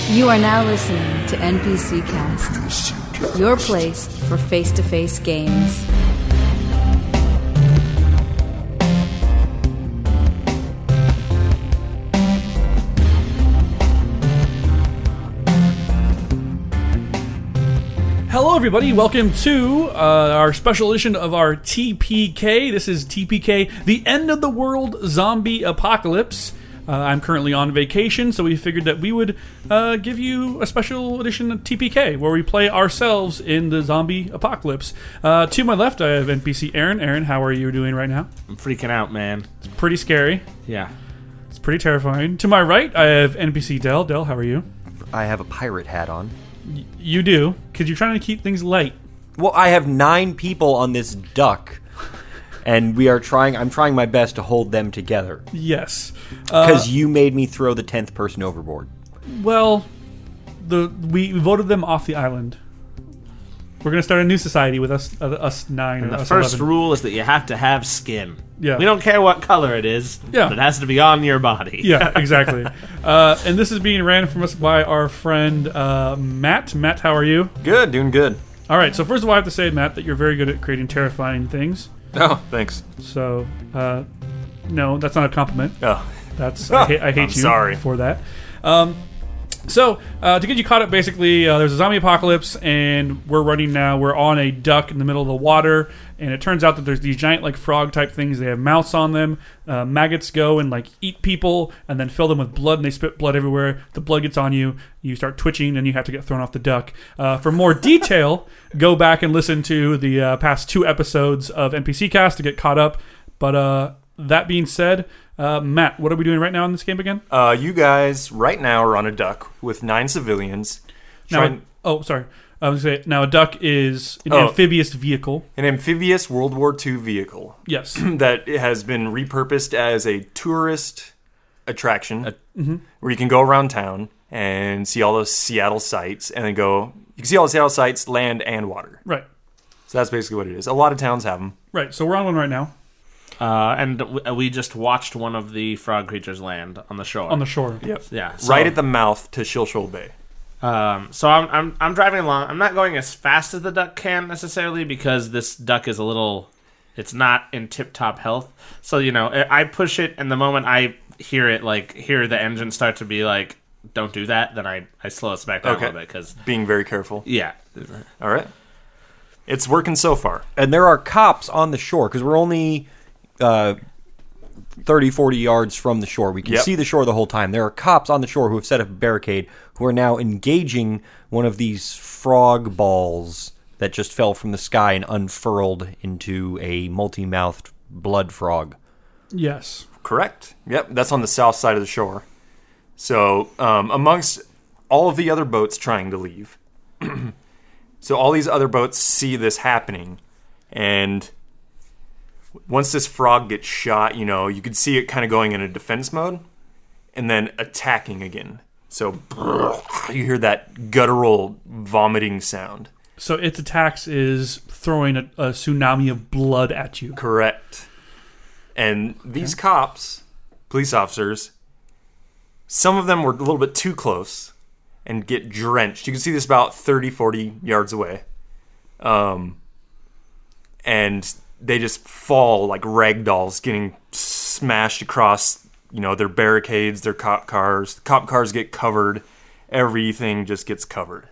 You are now listening to NPC Cast, your place for face-to-face games. Hello, everybody. Welcome to our special edition of our TPK. This is TPK, the End of the World Zombie Apocalypse. I'm currently on vacation, so we figured that we would give you a special edition of TPK, where we play ourselves in the zombie apocalypse. To my left, I have NPC Aaron. Aaron, how are you doing right now? I'm freaking out, man. It's pretty scary. Yeah. It's pretty terrifying. To my right, I have NPC Dell. Dell, how are you? I have a pirate hat on. You do, because you're trying to keep things light. Well, I have 9 people on this duck, and I'm trying my best to hold them together. Yes. Because you made me throw the 10th person overboard. Well, we voted them off the island. We're going to start a new society with us 9 And or the us first 11. rule is that you have to have skin. Yeah. We don't care what color it is, Yeah. but it has to be on your body. Yeah, exactly. And this is being ran from us by our friend Matt. Matt, how are you? Good, doing good. All right, so first of all, I have to say, Matt, that you're very good at creating terrifying things. Oh, thanks. So, no, that's not a compliment. Oh, That's I hate I'm you sorry. for that. So, to get you caught up, basically, there's a zombie apocalypse, and we're running now. We're on a duck in the middle of the water, and it turns out that there's these giant, like, frog-type things. They have mouths on them. Maggots go and, like, eat people, and then fill them with blood, and they spit blood everywhere. The blood gets on you. You start twitching, and you have to get thrown off the duck. For more detail, go back and listen to the past 2 episodes of NPC Cast to get caught up. But that being said, Matt, what are we doing right now in this game again? you guys right now are on a duck with 9 civilians. Now, sorry. I was going to say, now a duck is an amphibious vehicle. An amphibious World War II vehicle Yes. that has been repurposed as a tourist attraction where you can go around town and see all those Seattle sights, and then you can see all the Seattle sights, land and water. Right. So that's basically what it is. A lot of towns have them. Right. So we're on one right now. And we just watched one of the frog creatures land on the shore. On the shore. Yep. Yeah. So, Right at the mouth to Shilshole Bay. So I'm driving along. I'm not going as fast as the duck can necessarily because this duck is it's not in tip-top health. So, I push it, and the moment I hear the engine start to be like, don't do that, then I slow us back down a little bit. Cause, Being very careful. yeah. All right. It's working so far. And there are cops on the shore, because we're only 30, 40 yards from the shore. We can see the shore the whole time. There are cops on the shore who have set up a barricade, who are now engaging one of these frog balls that just fell from the sky and unfurled into a multi-mouthed blood frog. Yes. Correct. Yep, that's on the south side of the shore. So, amongst all of the other boats trying to leave, so all these other boats see this happening, and once this frog gets shot, you can see it kind of going into defense mode, and then attacking again. So, you hear that guttural vomiting sound. So its attacks is throwing a tsunami of blood at you. Correct. And these cops, police officers, some of them were a little bit too close and get drenched. You can see this about 30, 40 yards away. And they just fall like rag dolls, getting smashed across, their barricades, their cop cars. Cop cars get covered. Everything just gets covered.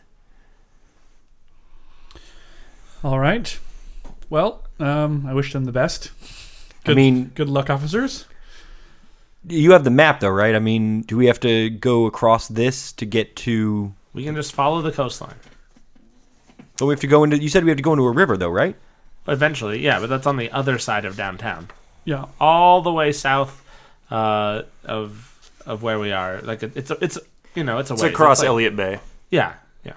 All right. Well, I wish them the best. Good luck, officers. You have the map, though, right? I mean, do we have to go across this to get to... We can just follow the coastline. But we have to go into... You said we have to go into a river, though, right? Eventually, yeah, but that's on the other side of downtown. Yeah. All the way south of where we are. Like it's a It's ways. across It's like, Elliott Bay. Yeah.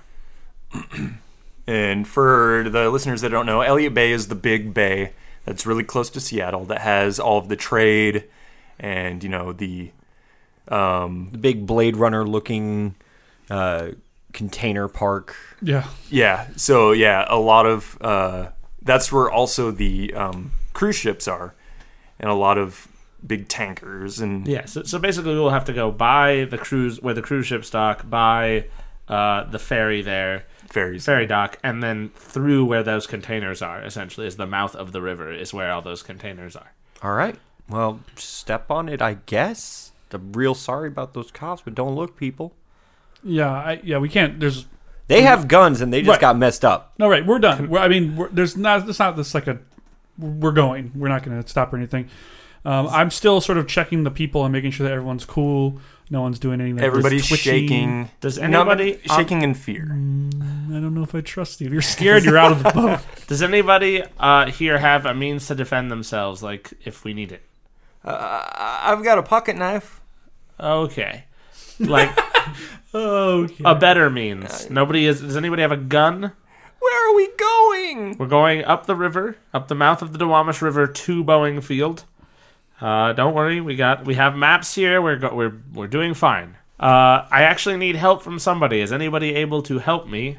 And for the listeners that don't know, Elliott Bay is the big bay that's really close to Seattle that has all of the trade and, the big Blade Runner-looking container park. Yeah. Yeah. So, a lot of... that's where also the cruise ships are. And a lot of big tankers and Yeah, so basically we'll have to go by the cruise where the cruise ships dock, by the ferry there, ferry dock, and then through where those containers are. Essentially, is the mouth of the river is where all those containers are. All right. Well, step on it, I guess. I'm real sorry about those cops, but don't look, people. Yeah, we can't. They have guns, and they just Right. got messed up. No, right. We're done. There's not. It's not this like a. We're going. We're not going to stop or anything. I'm still sort of checking the people and making sure that everyone's cool. No one's doing anything. everybody's twitching. shaking. Does anybody shaking in fear? I don't know if I trust you. If you're scared, you're out of the boat. Does anybody here have a means to defend themselves, like if we need it? I've got a pocket knife. Okay, like Okay. a better means. Does anybody have a gun? Where are we going? We're going up the river, up the mouth of the Duwamish River to Boeing Field. Don't worry, we have maps here. We're doing fine. I actually need help from somebody. Is anybody able to help me?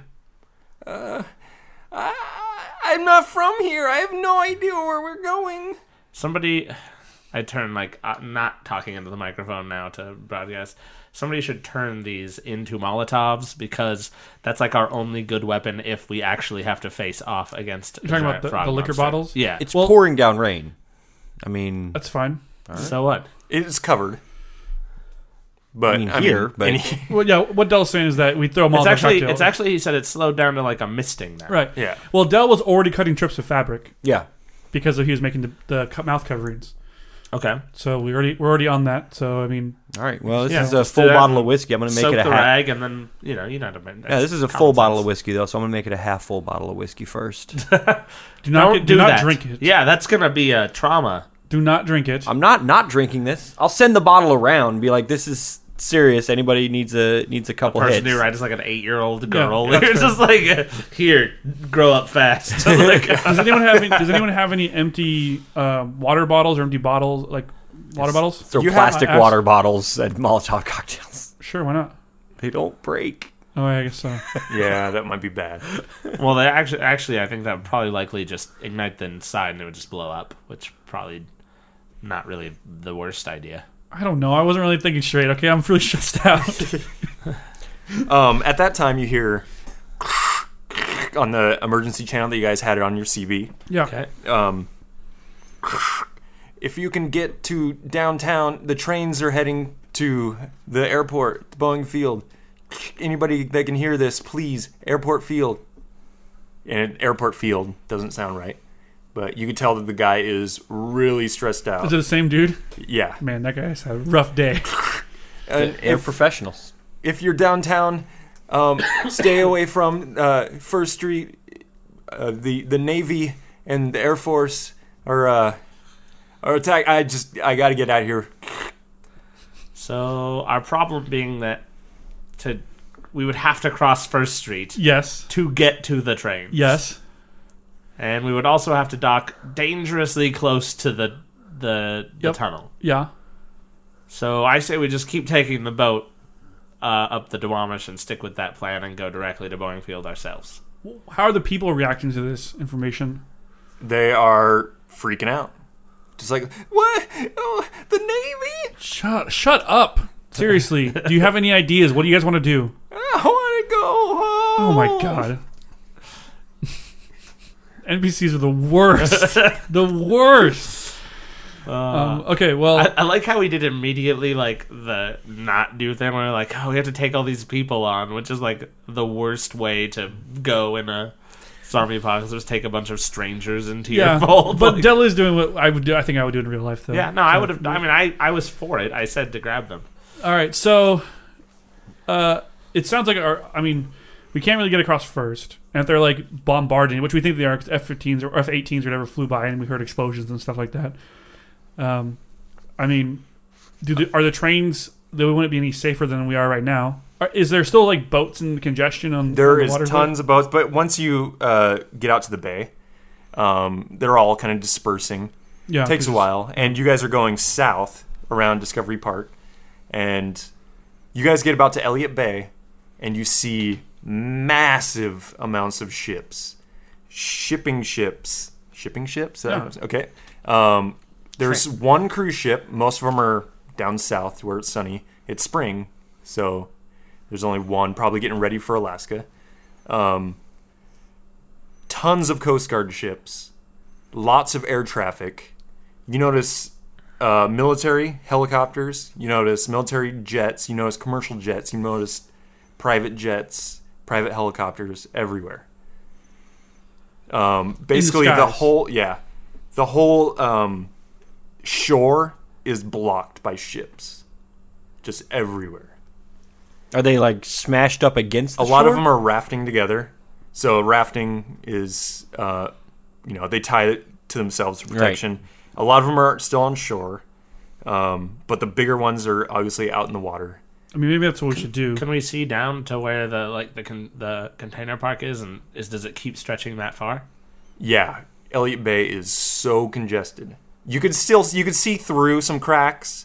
I'm not from here. I have no idea where we're going. Somebody, I turn not talking into the microphone now to broadcast. Somebody should turn these into Molotovs because that's like our only good weapon if we actually have to face off against. You're talking about the liquor bottles? Yeah. It's pouring down rain. I mean, That's fine. So what? It's covered. But I mean, here, but- Well, yeah. What Dell's saying is that we throw them all. It's actually. He said it's slowed down to like a misting now. right. Yeah. Well, Dell was already cutting strips of fabric yeah. because he was making the mouth coverings. Okay. So we're already on that. So I mean, All right. Well, this Yeah, is a let's do full that. bottle of whiskey. I'm going to make Soak it a the half. rag and then you know how to make. Yeah, this is a full bottle of whiskey though, so I'm going to make it a half full bottle of whiskey first. do not that. drink it. Yeah, that's gonna be a trauma. Do not drink it. I'm not drinking this. I'll send the bottle around and be like, this is serious. Anybody needs a couple Person hits. who rides like an 8-year-old girl. Yeah, They're just like, here, grow up fast. Like, Does anyone have any empty water bottles or empty bottles like water bottles? Throw You have- plastic ask- water bottles at Molotov cocktails. Sure, why not? They don't break. Oh, I guess so. Yeah, that might be bad. well, they actually, I think that would probably likely just ignite the inside and it would just blow up, which probably not really the worst idea. I don't know. I wasn't really thinking straight. Okay, I'm really stressed out. At that time, you hear on the emergency channel that you guys had it on your CB. Yeah. Okay. If you can get to downtown, the trains are heading to the airport, Boeing Field. Anybody that can hear this, please, Airport Field. And Airport Field doesn't sound right, but you can tell that the guy is really stressed out. Is it the same dude? Yeah. Man, that guy's had a rough day. And They're professionals. if you're downtown, stay away from First Street. The Navy and the Air Force are attack. I got to get out of here. So our problem being that we would have to cross First Street Yes. to get to the train. Yes. And we would also have to dock dangerously close to the Yep. tunnel. Yeah. So I say we just keep taking the boat up the Duwamish and stick with that plan and go directly to Boeing Field ourselves. How are the people reacting to this information? They are freaking out. Just like, what? Oh, the Navy? Shut up. Seriously. Do you have any ideas? What do you guys want to do? I want to go home. Oh my god. NPCs are the worst. The worst. Okay, well, I like how we did immediately like the not do thing. We're like, oh, we have to take all these people on, which is like the worst way to go in a zombie apocalypse. Just take a bunch of strangers into yeah. your fold. But Like- Dell is doing what I would do. I think I would do in real life, though. yeah, no, I would have. I mean, I was for it. I said to grab them. All right, so it sounds like we can't really get across first, and if they're like bombarding, which we think they are, because F-15s or F-18s or whatever flew by, and we heard explosions and stuff like that. I mean, are the trains? They wouldn't be any safer than we are right now. Is there still like boats and congestion on? There on the is water tons of boats, but once you get out to the bay, they're all kind of dispersing. Yeah, It takes a 'cause while, and you guys are going south around Discovery Park, and you guys get about to Elliott Bay, and you see massive amounts of ships, shipping ships. Yeah. Okay. There's one cruise ship. Most of them are down south where it's sunny. It's spring, so there's only one, probably getting ready for Alaska. Tons of Coast Guard ships. Lots of air traffic. You notice military helicopters. You notice military jets. You notice commercial jets. You notice private jets, private helicopters everywhere. Basically, the whole shore is blocked by ships, just everywhere. Are they like smashed up against the shore? A lot of them are rafting together. So rafting is, they tie it to themselves for protection. Right. A lot of them are still on shore, but the bigger ones are obviously out in the water. I mean, maybe that's what we should do. Can we see down to where the container park is, and does it keep stretching that far? Yeah, Elliott Bay is so congested. You could see through some cracks.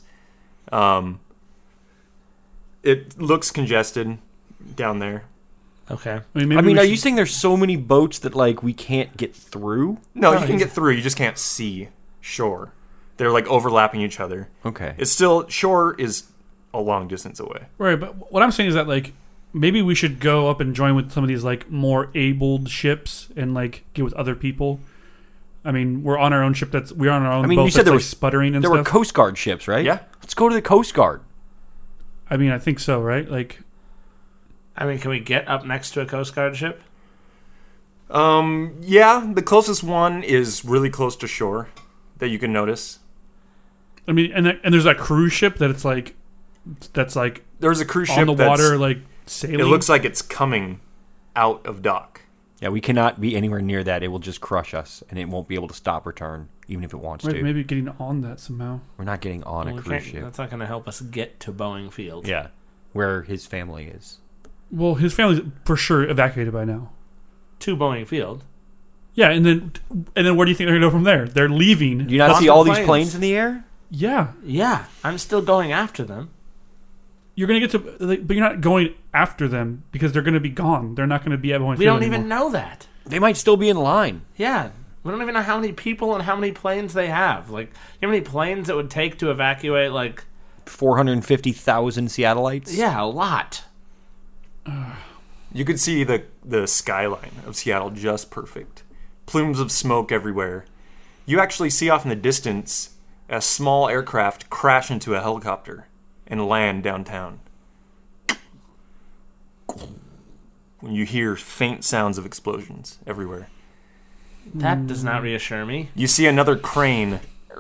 It looks congested down there. Okay. I mean, are you saying there's so many boats that like we can't get through? No, you can get through. You just can't see shore. They're like overlapping each other. Okay. It's still shore is a long distance away. Right, but what I'm saying is that like maybe we should go up and join with some of these like more abled ships and like get with other people. I mean, we're on our own ship. We're on our own. boat You said there was sputtering and there stuff. were Coast Guard ships, right? Yeah. Let's go to the Coast Guard. I mean, I think so, right? Like, I mean, can we get up next to a Coast Guard ship? Yeah, the closest one is really close to shore that you can notice. I mean, and there's that cruise ship that's like there's a cruise ship on the water, like sailing. It looks like it's coming out of dock. Yeah, we cannot be anywhere near that. It will just crush us, and it won't be able to stop or turn, even if it wants to. Maybe getting on that somehow. We're not getting on a cruise ship. That's not going to help us get to Boeing Field. Yeah, where his family is. Well, his family's for sure evacuated by now. To Boeing Field. Yeah, and then where do you think they're going to go from there? They're leaving. Do you not see all these planes in the air? Yeah. Yeah, I'm still going after them. You're going to get to... But you're not going after them because they're going to be gone. They're not going to be at Boeing Field We don't anymore. even know that. They might still be in line. Yeah. We don't even know how many people and how many planes they have. Like, you know how many planes it would take to evacuate, like... 450,000 Seattleites? Yeah, a lot. You could see the skyline of Seattle just perfect. Plumes of smoke everywhere. You actually see off in the distance a small aircraft crash into a helicopter and land downtown. When you hear faint sounds of explosions everywhere. That does not reassure me. You see another crane.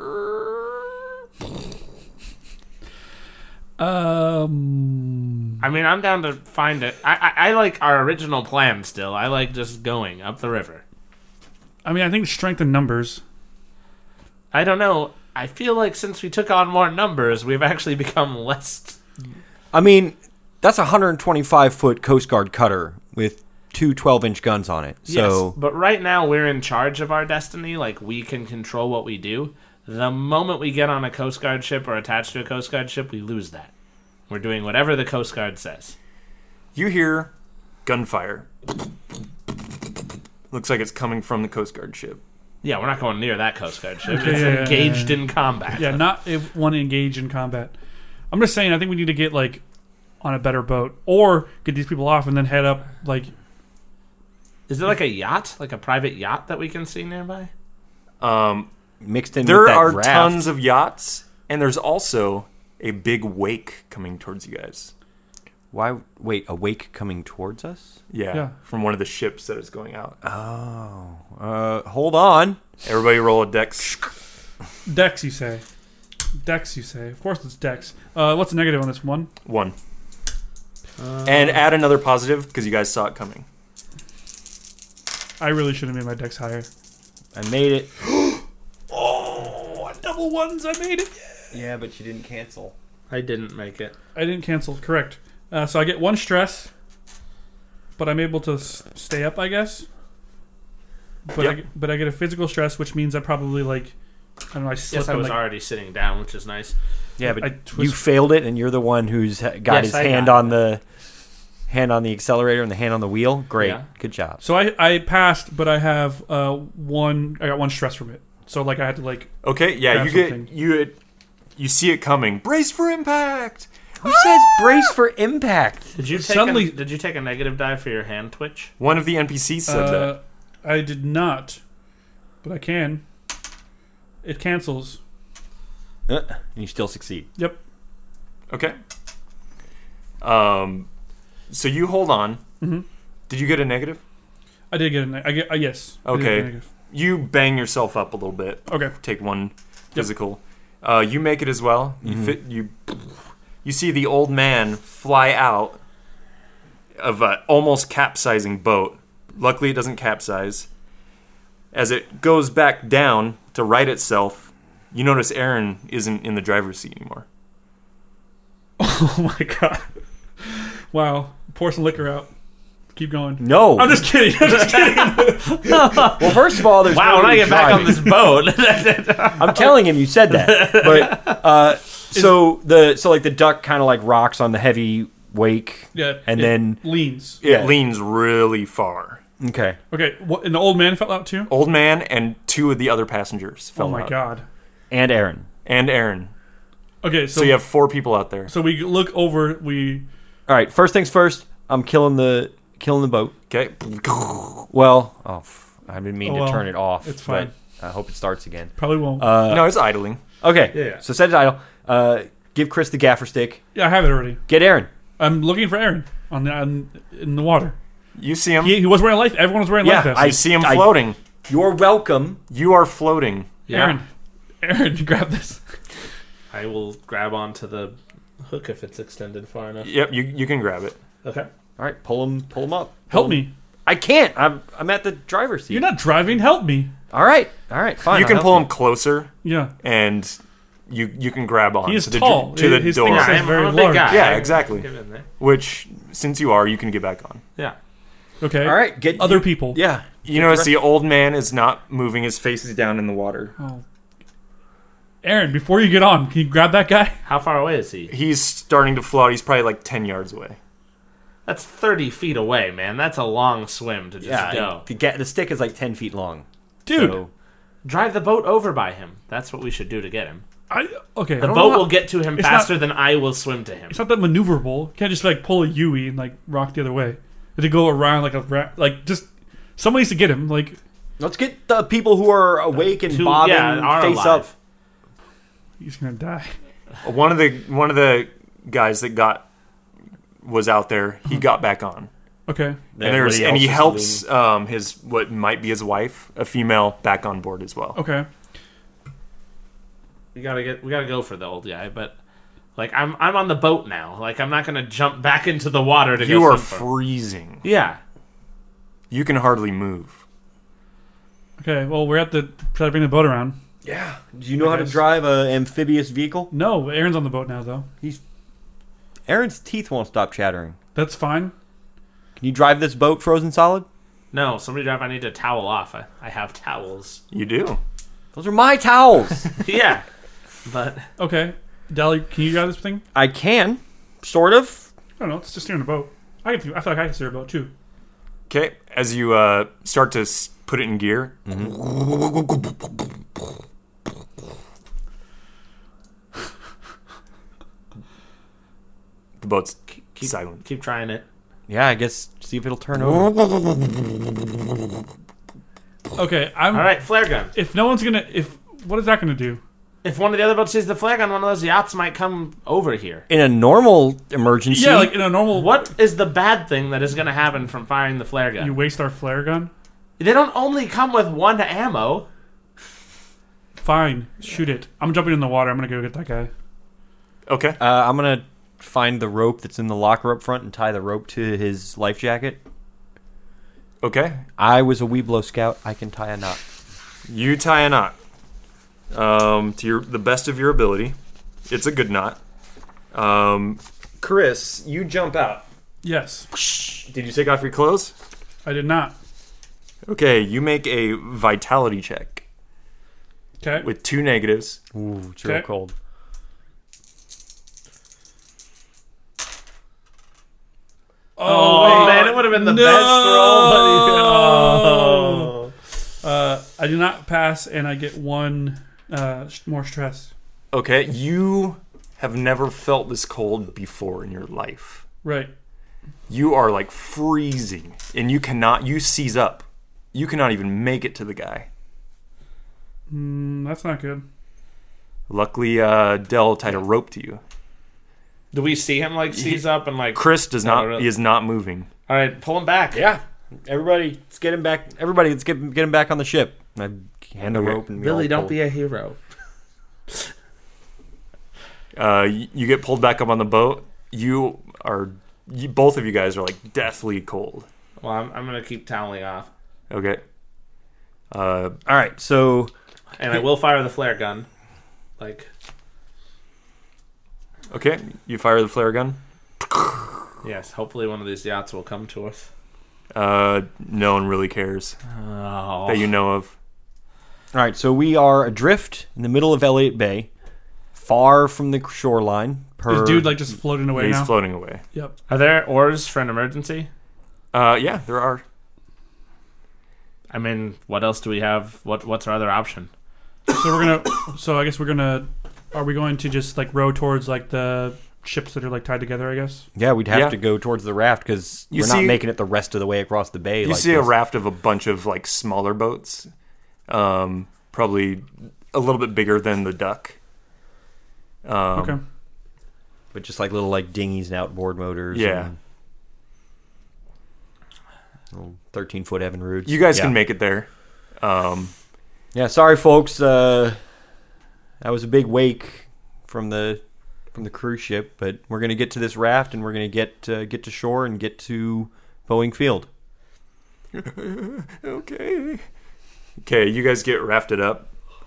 I mean, I'm down to find it. I like our original plan still. I like just going up the river. I mean, I think strength in numbers. I don't know. I feel like since we took on more numbers, we've actually become less... I mean, that's a 125-foot Coast Guard cutter with two 12-inch guns on it. So, yes, but right now we're in charge of our destiny. Like, we can control what we do. The moment we get on a Coast Guard ship or attached to a Coast Guard ship, we lose that. We're doing whatever the Coast Guard says. You hear gunfire. Looks like it's coming from the Coast Guard ship. Yeah, we're not going near that Coast Guard ship. It's engaged in combat. Yeah, not if one engaged in combat. I'm just saying, I think we need to get, like, on a better boat. Or get these people off and then head up, like... Is there, like, a yacht? Like a private yacht that we can see nearby? Mixed in there with that are raft. tons of yachts, and there's also a big wake coming towards you guys. Why? Wait, a wake coming towards us? Yeah, from one of the ships that is going out. Oh. Hold on. Everybody roll a dex. Dex, you say. Dex, you say. Of course it's Dex. What's the negative on this one? 1. And add another positive, because you guys saw it coming. I really should have made my Dex higher. I made it. Oh, double ones, I made it. Yeah, but you didn't cancel. I didn't make it. I didn't cancel, correct. So I get 1 stress, but I'm able to stay up, I guess. But Yep. I get a physical stress, which means I probably, like, I don't know, I slip. Yes, I and, was like, already sitting down, which is nice. Yeah, but I you twist- failed it, and you're the one who's got Yes, his I hand got on the accelerator and the hand on the wheel. Great, Yeah. good job. So I passed, but I have 1. I got 1 stress from it. So like I had to like. Okay, yeah, Grab you get something. you see it coming. Brace for impact. Who says brace for impact? Did you take Suddenly- did you take a negative die for your hand twitch? One of the NPCs said that. I did not, but I can. It cancels. And you still succeed. Yep. Okay. So you hold on. Mm-hmm. Did you get a negative? I did get a I get yes. I did get a Okay. negative. You bang yourself up a little bit. Okay. Take one physical. You make it as well. You see the old man fly out of an almost capsizing boat. Luckily, it doesn't capsize. As it goes back down to right itself, you notice Aaron isn't in the driver's seat anymore. Oh my god! Wow. Pour some liquor out. Keep going. No. I'm just kidding. I'm just kidding. Well, first of all, there's Wow, when I nobody get back on driving. this boat. I'm telling him you said that. But so like the duck kind of like rocks on the heavy wake. Yeah. And it then leans. It leans really far. okay. Okay. What? And the old man fell out too. Old man and two of the other passengers fell Oh my out. god. And Aaron. And Aaron. Okay. So you have 4 people out there. So we look over. We. All right. First things first. I'm killing the boat. Okay. Well, I didn't mean Oh, to well, turn it off. it's fine. But I hope it starts again. Probably won't. No, it's idling. Okay. Yeah. So set it idle. Give Chris the gaffer stick. Yeah, I have it already. Get Aaron. I'm looking for Aaron in the water. You see him. He was wearing life. Everyone was wearing life Yeah, vests. You see him floating. You're welcome. You are floating. Yeah. Aaron, grab this. I will grab onto the hook if it's extended far enough. Yep, you can grab it. Okay. All right. Pull him up. Help me. I can't. I'm at the driver's seat. You're not driving. Help me. All right. Fine. You I'll can help pull you. him closer, Yeah. and you can grab on He is to the, tall. to the His door. thing Yeah, says I'm very a big large. guy. Yeah, I can exactly. Get in there. Which, since you are, you can get back on. Yeah. Okay. All right. Get Other people. Yeah. You notice the old man is not moving. His face is down in the water. Oh. Aaron, before you get on, can you grab that guy? How far away is he? He's starting to float. He's probably like 10 yards away. That's 30 feet away, man. That's a long swim to just go. The stick is like 10 feet long. Dude. So- Drive the boat over by him. That's what we should do to get him. Okay. The I don't boat know how- will get to him It's faster not- than I will swim to him. It's not that maneuverable. You can't just like pull a Yui and like rock the other way. You have to go around like just someone needs to get him. Like Let's get the people who are awake and bobbing are face alive. up. he's gonna die. One of the guys that was out there. He got back on. Okay. And he helps his what might be his wife, a female, back on board as well. Okay. We gotta go for the old guy, but like I'm on the boat now. Like I'm not gonna jump back into the water to You go are swim for him. freezing. Yeah. You can hardly move. Okay. Well, we're at the try to bring the boat around. Yeah. Do you know how to drive an amphibious vehicle? No, Aaron's on the boat now though. Aaron's teeth won't stop chattering. That's fine. Can you drive this boat frozen solid? No, somebody drive. I need to towel off. I have towels. You do. Those are my towels. Yeah, but Okay. Dally, can you drive this thing? I can, sort of. I don't know. It's just steering a boat. I feel like I can steer a boat too. Okay. As you start to put it in gear, the boat's silent. keep trying it. Yeah, I guess see if it'll turn over. Okay. All right, flare gun. If no one's gonna, what is that gonna do? If one of the other boats sees the flare gun, one of those yachts might come over here. In a normal emergency, Yeah, like in a normal. What is the bad thing that is going to happen from firing the flare gun? You waste our flare gun. They don't only come with one ammo. Fine, shoot it. I'm jumping in the water. I'm gonna go get that guy. Okay. I'm gonna find the rope that's in the locker up front and tie the rope to his life jacket. Okay. I was a Weeblo scout. I can tie a knot. You tie a knot. To the best of your ability. It's a good knot. Chris, you jump out. Yes, Did you take off your clothes? I did not. Okay, you make a vitality check Okay. with 2 negatives. Ooh, it's real Okay. cold. Oh, man, it would have been the best roll, buddy. Oh. I do not pass, and I get one more stress. Okay, you have never felt this cold before in your life. Right. You are like freezing, and you seize up. You cannot even make it to the guy. That's not good. Luckily, Dell tied a rope to you. Do we see him like seize up and like? Chris does No, not. really. He is not moving. All right, pull him back. Yeah. Everybody, let's get him back. Everybody, let's get him back on the ship. I hand the Okay. rope and we Billy, all don't pull. be a hero. You get pulled back up on the boat. Both of you guys are like deathly cold. Well, I'm gonna keep toweling off, Okay. All right, so and I will fire the flare gun. Like, Okay. You fire the flare gun. yes, hopefully one of these yachts will come to us. No one really cares Oh, that you know of. all right, so we are adrift in the middle of Elliott Bay, far from the shoreline. Is dude like just floating away He's now? floating away. Yep. are there oars for an emergency? Yeah, there are. I mean, what else do we have? What's our other option? So we're gonna. So I guess we're gonna. Are we going to just like row towards like the ships that are like tied together? I guess. Yeah, we'd have Yeah. to go towards the raft because You we're not see- making it the rest of the way across the bay. You like see this. a raft of a bunch of like smaller boats, probably a little bit bigger than the Duck. Okay. but just like little like dinghies and outboard motors. Yeah. and little 13-foot Evinrudes. You guys Yeah. can make it there. Yeah, sorry folks. That was a big wake from the cruise ship, but we're gonna get to this raft and we're gonna get to shore and get to Boeing Field. Okay. Okay, you guys get rafted up.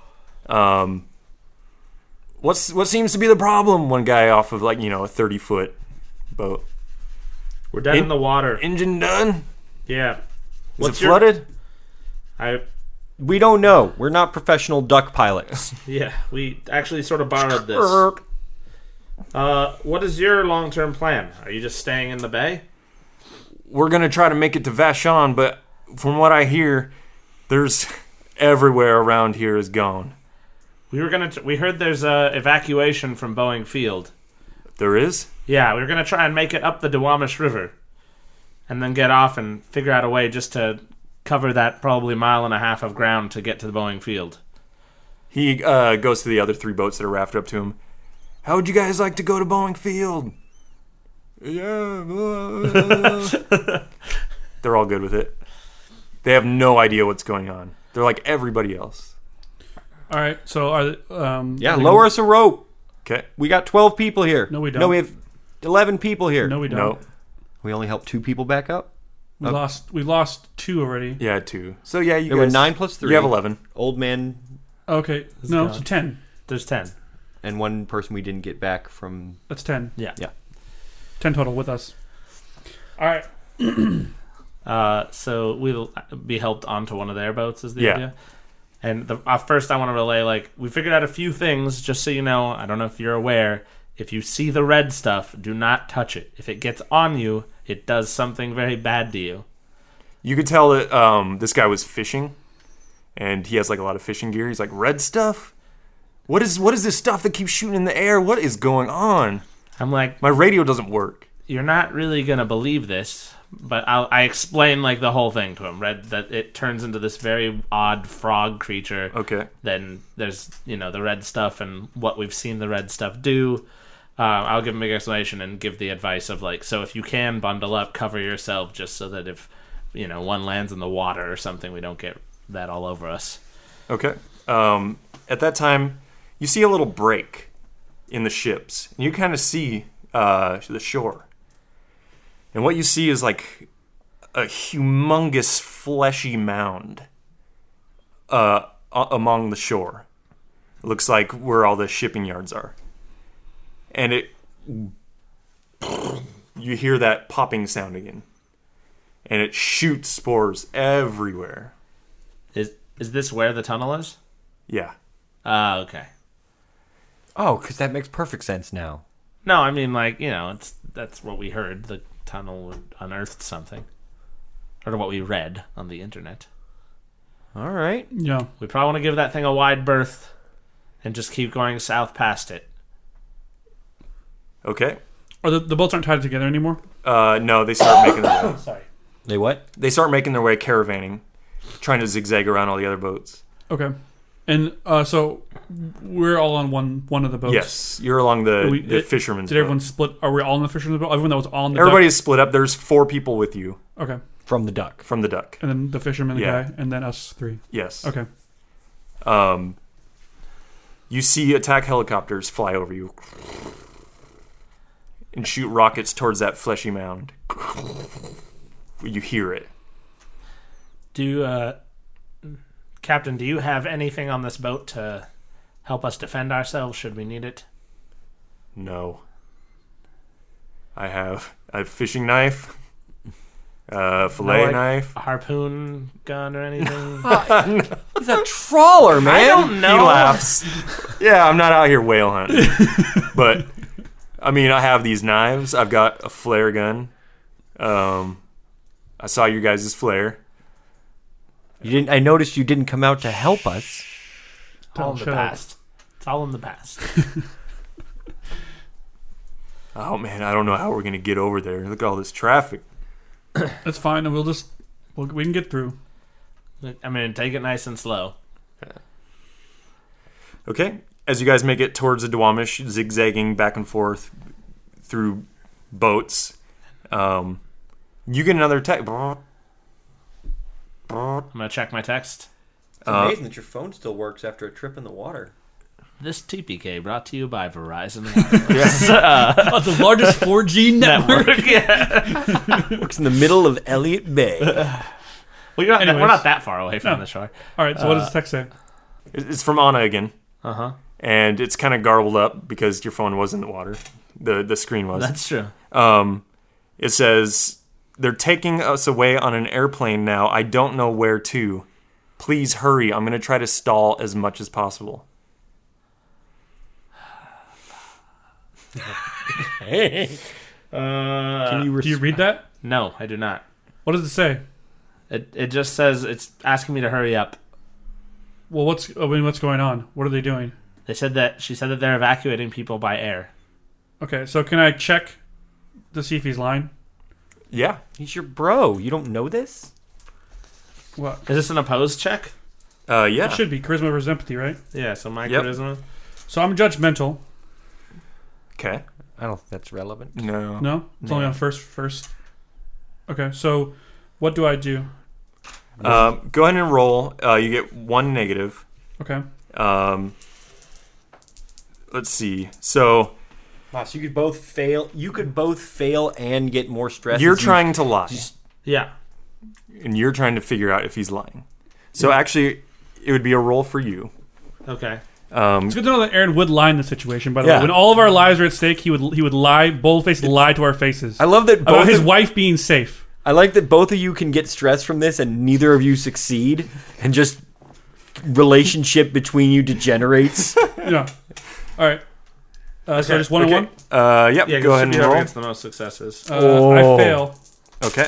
What seems to be the problem? One guy off of like, a 30-foot boat. We're dead in the water. Engine done? Yeah. Is it flooded? We don't know. We're not professional duck pilots. Yeah, we actually sort of borrowed this. What is your long-term plan? Are you just staying in the bay? We're gonna try to make it to Vashon, but from what I hear, there's everywhere around here is gone. We heard there's a evacuation from Boeing Field. There is? Yeah, we were gonna try and make it up the Duwamish River, and then get off and figure out a way just to cover that probably mile and a half of ground to get to the Boeing Field. He goes to the other three boats that are rafted up to him. How would you guys like to go to Boeing Field? Yeah. They're all good with it. They have no idea what's going on. They're like everybody else. All right. So are Yeah, are they lower us a rope. Okay. We got 12 people here. No, we don't. No, we have 11 people here. No, we don't. No. We only helped 2 people back up. We lost 2 already. Yeah, 2. So yeah, you There guys. were 9 plus 3. You have 11. Old man Okay. No, gone. so 10. There's 10. and 1 person we didn't get back from. That's 10. Yeah. 10 total with us. All right. So we'll be helped onto one of their boats is the Yeah. idea. And first I want to relay, we figured out a few things, just so you know. I don't know if you're aware. If you see the red stuff, do not touch it. If it gets on you, it does something very bad to you. You could tell that this guy was fishing, and he has like a lot of fishing gear. He's like, red stuff? What is this stuff that keeps shooting in the air? What is going on? I'm like, My radio doesn't work. you're not really going to believe this, but I explain the whole thing to him. That it turns into this very odd frog creature. Okay. Then there's the red stuff and what we've seen the red stuff do. I'll give him a big explanation and give the advice of so if you can bundle up, cover yourself, just so that if one lands in the water or something, we don't get that all over us. Okay. At that time, you see a little break in the ships. And you kind of see the shore. And what you see is like a humongous fleshy mound among the shore. It looks like where all the shipping yards are. And you hear that popping sound again. And it shoots spores everywhere. Is this where the tunnel is? Yeah. Okay. Oh, because that makes perfect sense now. No, I mean that's what we heard. The tunnel unearthed something, or what we read on the internet. All right. Yeah. We probably want to give that thing a wide berth and just keep going south past it. Okay. Or the boats aren't tied together anymore? No, they start making their way. Sorry. They what? They start making their way caravanning, trying to zigzag around all the other boats. Okay. And so we're all on one of the boats. Yes, you're along the fisherman's Did boat. everyone split? Are we all on the fisherman's boat? Everyone that was on the Everybody is split up. There's 4 people with you duck? Okay. From the duck. from the duck. And then the fisherman, the Yeah. guy, and then us 3. Yes. Okay. You see attack helicopters fly over you and shoot rockets towards that fleshy mound. You hear it. Captain, do you have anything on this boat to help us defend ourselves should we need it? No. I have a fishing knife, fillet like, knife. A harpoon gun or anything? He's a trawler, man. I don't know. He laughs. Yeah, I'm not out here whale hunting. But, I mean, I have these knives. I've got a flare gun. I saw your guys' flare. You didn't. I noticed you didn't come out to help us. All in the Shut up. past. It's all in the past. Oh, man, I don't know how we're going to get over there. Look at all this traffic. That's fine, and we can get through. I mean, take it nice and slow. Okay. As you guys make it towards the Duwamish, zigzagging back and forth through boats, you get another text. I'm going to check my text. It's amazing that your phone still works after a trip in the water. This TPK brought to you by Verizon. The largest 4G network. Works in the middle of Elliott Bay. Well, we're Anyways. not that far away from No. the shore. All right, so what does the text say? It's from Anna again. Uh-huh. And it's kind of garbled up because your phone was in the water. The screen was. That's true. It says, they're taking us away on an airplane now. I don't know where to. Please hurry. I'm going to try to stall as much as possible. Can you? Do you read that? No, I do not. What does it say? It just says it's asking me to hurry up. Well, what's going on? What are they doing? She said that they're evacuating people by air. Okay, so can I check to see if he's lying? Yeah. He's your bro. You don't know this? What? Is this an opposed check? Yeah. It should be charisma versus empathy, right? Yeah, so my Yep. charisma. So I'm judgmental. Okay. I don't think that's relevant. No. No, it's only on first. Okay, so what do I do? Go ahead and roll. You get 1 negative. Okay. Let's see. So Wow, so you could both fail. You could both fail and get more stress. you're as you- trying to lie, Yeah. and you're trying to figure out if he's lying. So actually, it would be a roll for you. Okay. It's good to know that Aaron would lie in this situation. By the Yeah. way, when all of our lives are at stake, he would lie, bold-faced lie to our faces I love that about both. his wife being safe. I like that both of you can get stress from this, and neither of you succeed, and just relationship between you degenerates. Yeah. All right. So just one Okay. on one. Yep. Yeah, Go ahead and whoever roll. gets the most successes. I Oh. fail. Okay.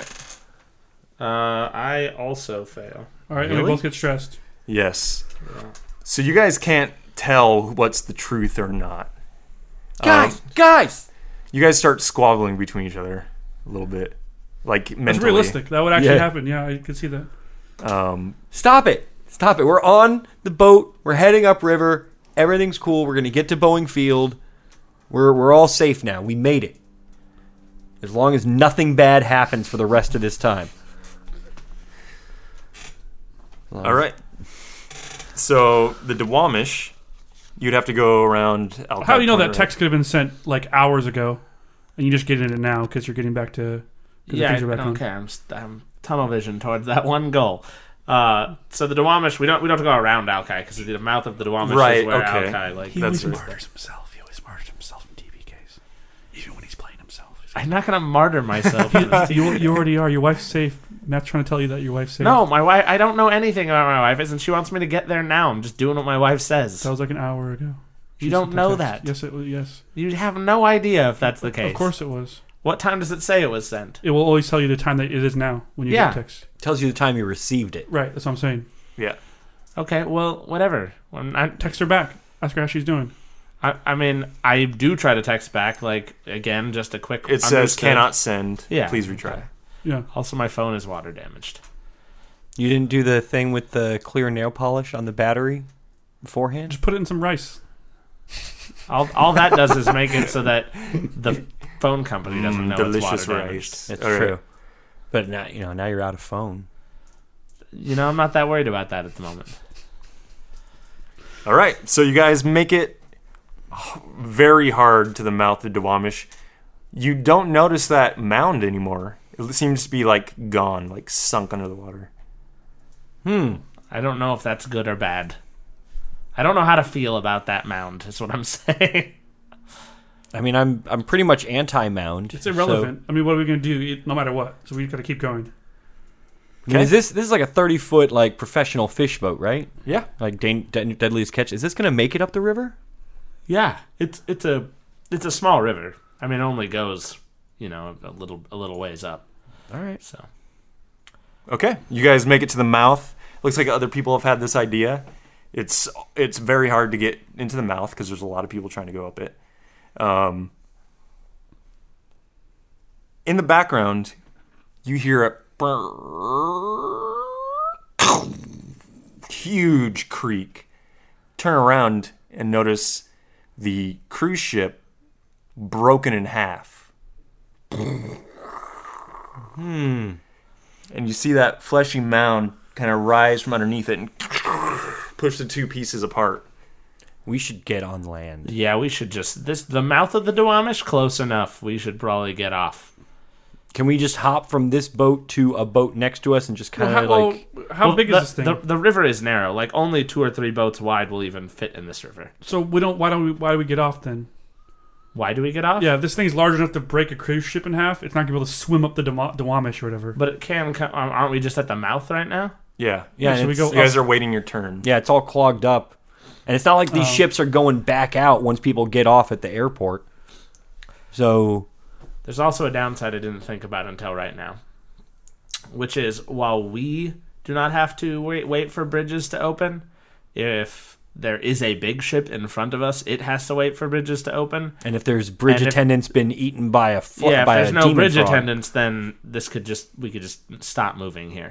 I also fail. All right, and we Really? both get stressed. Yes. So you guys can't tell what's the truth or not. Guys! You guys start squabbling between each other a little bit, like mentally. That's realistic. That would actually Yeah. happen. Yeah, I could see that. Stop it! Stop it! We're on the boat. We're heading upriver. Everything's cool. We're gonna get to Boeing Field. We're all safe now. We made it. As long as nothing bad happens for the rest of this time. All right. So the Duwamish, you'd have to go around. How do you know that Right? text could have been sent like hours ago, and you just get it now because you're getting back to? 'cause Yeah, I things are back don't on? care. I'm tunnel vision towards that one goal. So the Duwamish, we don't have to go around Alkai because the mouth of the Duwamish Right, is where okay. Alkai like. He That's always right. martyrs himself. He always martyrs himself in TVKs, even when he's playing himself. I'm not gonna martyr myself. you already are. Your wife's safe. Matt's trying to tell you that your wife's safe. No, my wife. I don't know anything about my wife, and she wants me to get there now. I'm just doing what my wife says. that was like an hour ago. You She don't sent know text. that. Yes, it was. Yes, You have no idea if that's the case. of course it was. What time does it say it was sent? It will always tell you the time that it is now when you Yeah. get a text. Tells you the time you received it. Right, that's what I'm saying. Yeah. Okay, well, whatever. Text her back. Ask her how she's doing. I mean, I do try to text back, like, again, just a quick... It says understood. cannot send. Yeah. Please retry. Okay. Yeah. Also, my phone is water damaged. You didn't do the thing with the clear nail polish on the battery beforehand? Just put it in some rice. All that does is make it so that the phone company doesn't know it's delicious water rice. damaged. That's All true. right. But now you're out of phone. I'm not that worried about that at the moment. All right, so you guys make it very hard to the mouth of Dawamish. You don't notice that mound anymore. It seems to be like gone, like sunk under the water. I don't know if that's good or bad. I don't know how to feel about that mound, is what I'm saying. I mean, I'm pretty much anti-mound. It's irrelevant. I mean, what are we going to do no matter what? So we've got to keep going. I mean, this is like a 30-foot like professional fish boat, right? Yeah. Like Deadliest Catch. Is this going to make it up the river? Yeah, it's a small river. I mean, it only goes, a little ways up. All right. So Okay, you guys make it to the mouth. Looks like other people have had this idea. It's very hard to get into the mouth because there's a lot of people trying to go up it. In the background, you hear a huge creak. Turn around and notice the cruise ship broken in half. And you see that fleshy mound kind of rise from underneath it and push the two pieces apart. We should get on land. yeah, we should the mouth of the Dawamish, close enough. We should probably get off. Can we just hop from this boat to a boat next to us and just kind of How big is this thing? The river is narrow. Like, only 2 or 3 boats wide will even fit in this river. So we don't. Why do we get off then? Why do we get off? Yeah, if this thing's large enough to break a cruise ship in half, it's not gonna be able to swim up the Dawamish or whatever. But it can. Aren't we just at the mouth right now? Yeah. Yeah, so and we it's- go. You guys up. are waiting your turn. yeah, it's all clogged up. And it's not like these ships are going back out once people get off at the airport. So There's also a downside I didn't think about until right now, which is while we do not have to wait for bridges to open, if there is a big ship in front of us, it has to wait for bridges to open. and if there's bridge And if- attendants been eaten by a If there's no demon bridge frog. attendants, then we could just stop moving here.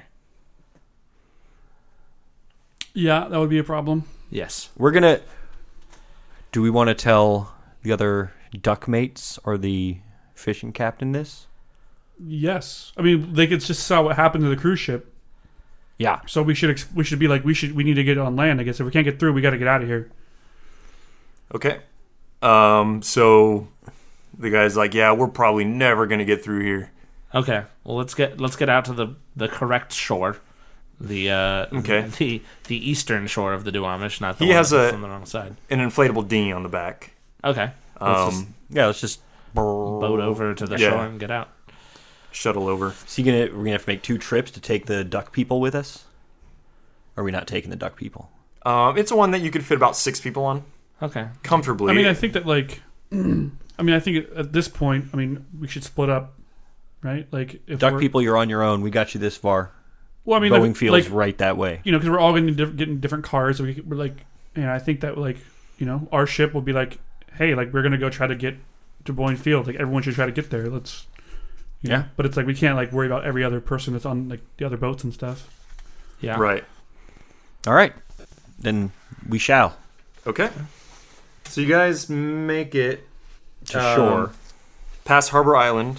Yeah, that would be a problem. Yes. We're gonna. Do we want to tell the other duck mates or the fishing captain this? Yes, I mean they could just saw what happened to the cruise ship. Yeah. So we should be like we need to get on land. I guess if we can't get through, we got to get out of here. Okay. So the guy's like, yeah, we're probably never going to get through here. Okay. Well, let's get out to the correct shore. The eastern shore of the Duwamish, not the He one has that's on the wrong side. An inflatable dinghy on the back. Okay. Let's just Boat over to the Yeah. shore and get out. Shuttle over. So we're gonna have to make 2 trips to take the duck people with us? Or are we not taking the duck people? It's one that you could fit about 6 people on Okay. comfortably. I mean, I think that I think at this point, we should split up, right? Like if Duck we're- people, you're on your own. We got you this far. Well, I mean, Boeing like, Field's right that way. because we're all going to getting different cars. So we're like, I think that our ship will be like, hey, like we're going to go try to get to Boeing Field. Like everyone should try to get there. Let's, you know. But it's like we can't like worry about every other person that's on like the other boats and stuff. Yeah. right. All right. Then we shall. Okay. So you guys make it To shore. past Harbor Island.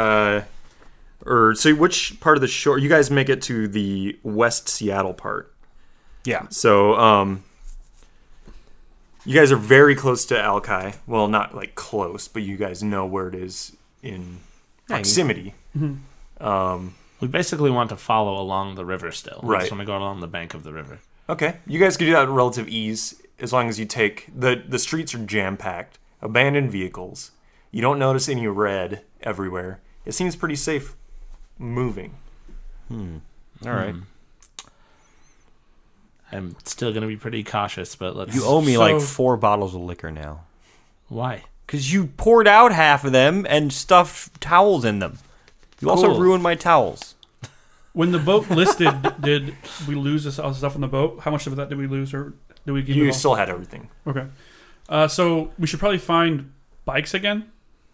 So which part of the shore? You guys make it to the West Seattle part. Yeah. So you guys are very close to Alki. Well, not like close, but you guys know where it is in proximity. We basically want to follow along the river still. We Right. just want to go along the bank of the river. Okay, you guys can do that at relative ease as long as you take the streets are jam packed, abandoned vehicles. You don't notice any red everywhere. It seems pretty safe moving. All right. I'm still going to be pretty cautious, but let's... You owe me So- like 4 bottles of liquor now. Why? Because you poured out half of them and stuffed towels in them. You also Cool. ruined my towels. When the boat listed, did we lose this stuff on the boat? How much of that did we lose, or did we give it You all? still had everything. Okay. So we should probably find bikes again.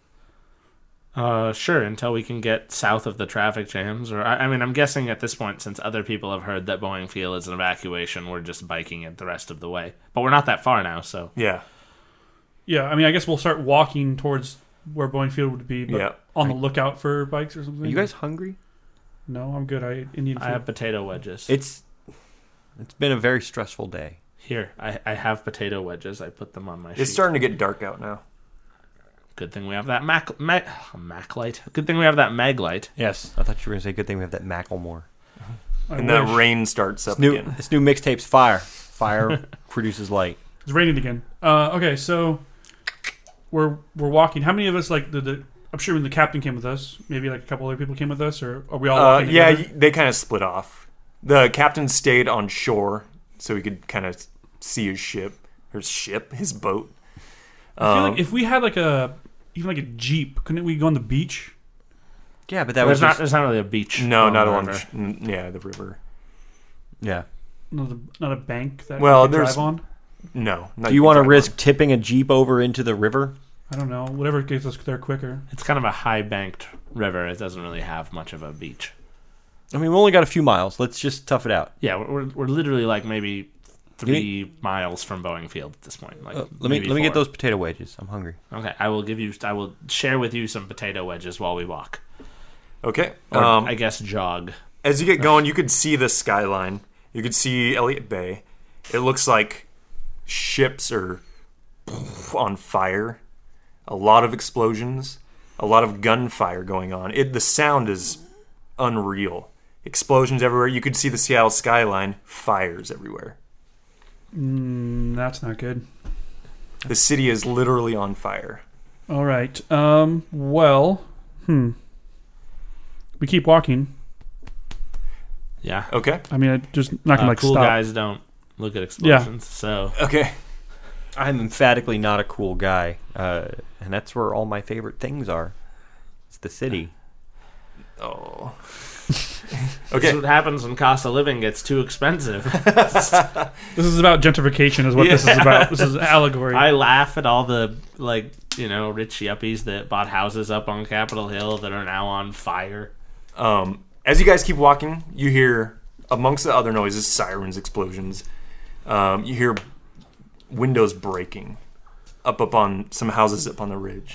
Sure, until we can get south of the traffic jams. Or I mean, I'm guessing at this point, since other people have heard that Boeing Field is an evacuation, we're just biking it the rest of the way. But we're not that far now, so... Yeah. Yeah, I mean, I guess we'll start walking towards where Boeing Field would be, but Yeah. on the lookout for bikes or something. Are you guys hungry? No, I'm good. I ate Indian food. I have potato wedges. It's been a very stressful day. Here, I have potato wedges. I put them on my sheet. It's starting to get dark out now. Good thing we have that Mac light. Good thing we have that mag light. Yes, I thought you were going to say good thing we have that Macklemore. I And wish. that rain starts up again. This new mixtape's fire. Fire produces light. It's raining again. Okay, so we're walking. How many of us I'm sure when the captain came with us, maybe like a couple other people came with us, or are we all walking Yeah, together? they kind of split off. The captain stayed on shore so he could kind of see his boat. I feel like if we had even a Jeep, couldn't we go on the beach? Yeah, but that was There's not really a beach. No, on not the along. river. The river. yeah. Not a bank that Well, we could there's- drive on. No. Do you want to risk tipping a Jeep over into the river? I don't know. Whatever gets us there quicker. It's kind of a high banked river. It doesn't really have much of a beach. I mean, we've only got a few miles. Let's just tough it out. Yeah, we're literally like maybe 3 miles from Boeing Field at this point. Like Let me maybe get 4. those potato wedges. I'm hungry. Okay, I will share with you some potato wedges while we walk. Okay. Or I guess jog. As you get going, you could see the skyline. You could see Elliott Bay. It looks like ships are on fire. A lot of explosions. A lot of gunfire going on. The sound is unreal. Explosions everywhere. You could see the Seattle skyline. Fires everywhere. That's not good. The city is literally on fire. All right. We keep walking. Yeah. Okay. I mean, I'm just not gonna Cool stop. guys don't look at explosions. So Okay. I'm emphatically not a cool guy, and that's where all my favorite things are. It's the city. Oh. this Okay. is what happens when cost of living gets too expensive. This is about gentrification, is what this is about. This is an allegory. I laugh at all the rich yuppies that bought houses up on Capitol Hill that are now on fire. As you guys keep walking, you hear, amongst the other noises, sirens, explosions. You hear windows breaking up on some houses up on the ridge.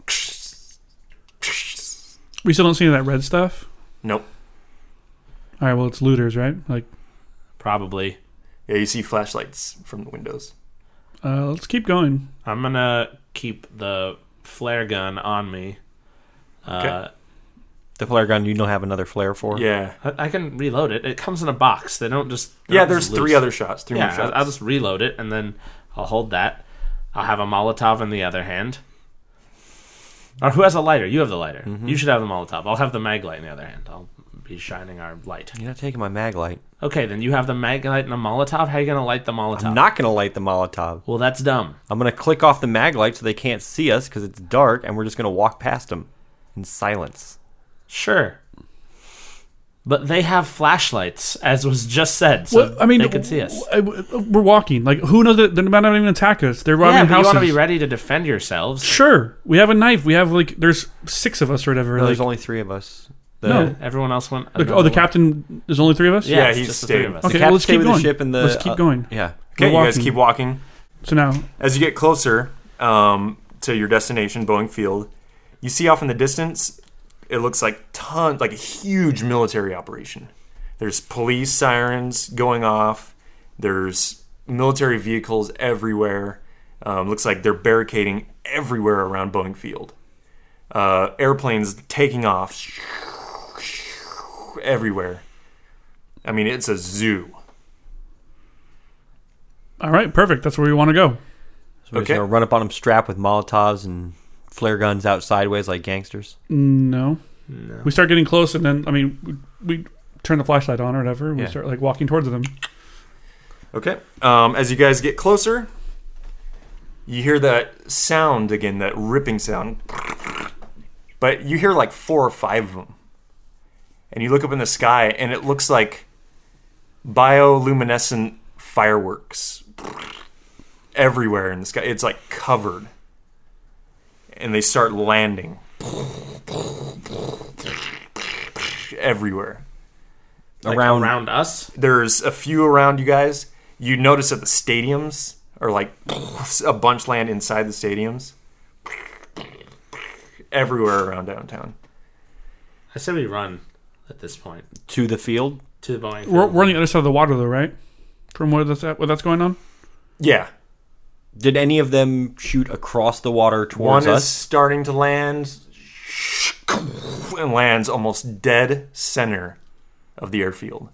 We still don't see any of that red stuff. Nope. All right. Well, it's looters, right? Probably. Yeah, you see flashlights from the windows. Let's keep going. I'm gonna keep the flare gun on me. Okay. The flare gun you don't have another flare for? Yeah. I can reload it. It comes in a box. They don't just... Yeah, there's 3 other shots. 3 more Yeah, shots. I'll just reload it, and then I'll hold that. I'll have a Molotov in the other hand. Or who has a lighter? You have the lighter. Mm-hmm. You should have the Molotov. I'll have the mag light in the other hand. I'll be shining our light. You're not taking my mag light. Okay, then you have the mag light and a Molotov. How are you going to light the Molotov? I'm not going to light the Molotov. Well, that's dumb. I'm going to click off the mag light so they can't see us because it's dark, and we're just going to walk past them in silence. Sure. But they have flashlights, as was just said, so they can see us. We're walking. Who knows that they might not even attack us? They're robbing Yeah, but you houses. want to be ready to defend yourselves. Sure. We have a knife. We have there's 6 of us or whatever. No, there's only 3 of us. No. Everyone else went... the captain. There's only 3 of us. Yeah, Yeah, it's he's just the 3 of stayed. us. Okay, The well, captain let's stayed keep with going. the ship and the... Let's keep going. Yeah. Okay, We're you guys walking. keep walking. So now, As you get closer to your destination, Boeing Field, you see off in the distance, it looks like a huge military operation. There's police sirens going off. There's military vehicles everywhere. Looks like they're barricading everywhere around Boeing Field. Airplanes taking off everywhere. I mean, it's a zoo. all right, perfect. That's where we want to go. So we're just Okay. going to run up on them strapped with Molotovs and flare guns out sideways like gangsters. No. We start getting close, and then we turn the flashlight on or whatever. And Yeah. we start walking towards them. Okay. As you guys get closer, you hear that sound again, that ripping sound. But you hear 4 or 5 of them. and you look up in the sky, and it looks like bioluminescent fireworks everywhere in the sky. It's like covered. And they start landing everywhere. Like Around- around us. There's a few around you guys. You notice that the stadiums are like a bunch land inside the stadiums. Everywhere around downtown. I say we run at this point To the field. to the Boeing. We're on the other side of the water, though, right? From where that's going on? Yeah. Did any of them shoot across the water One towards is us? starting to land and lands almost dead center of the airfield.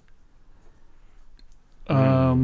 Well,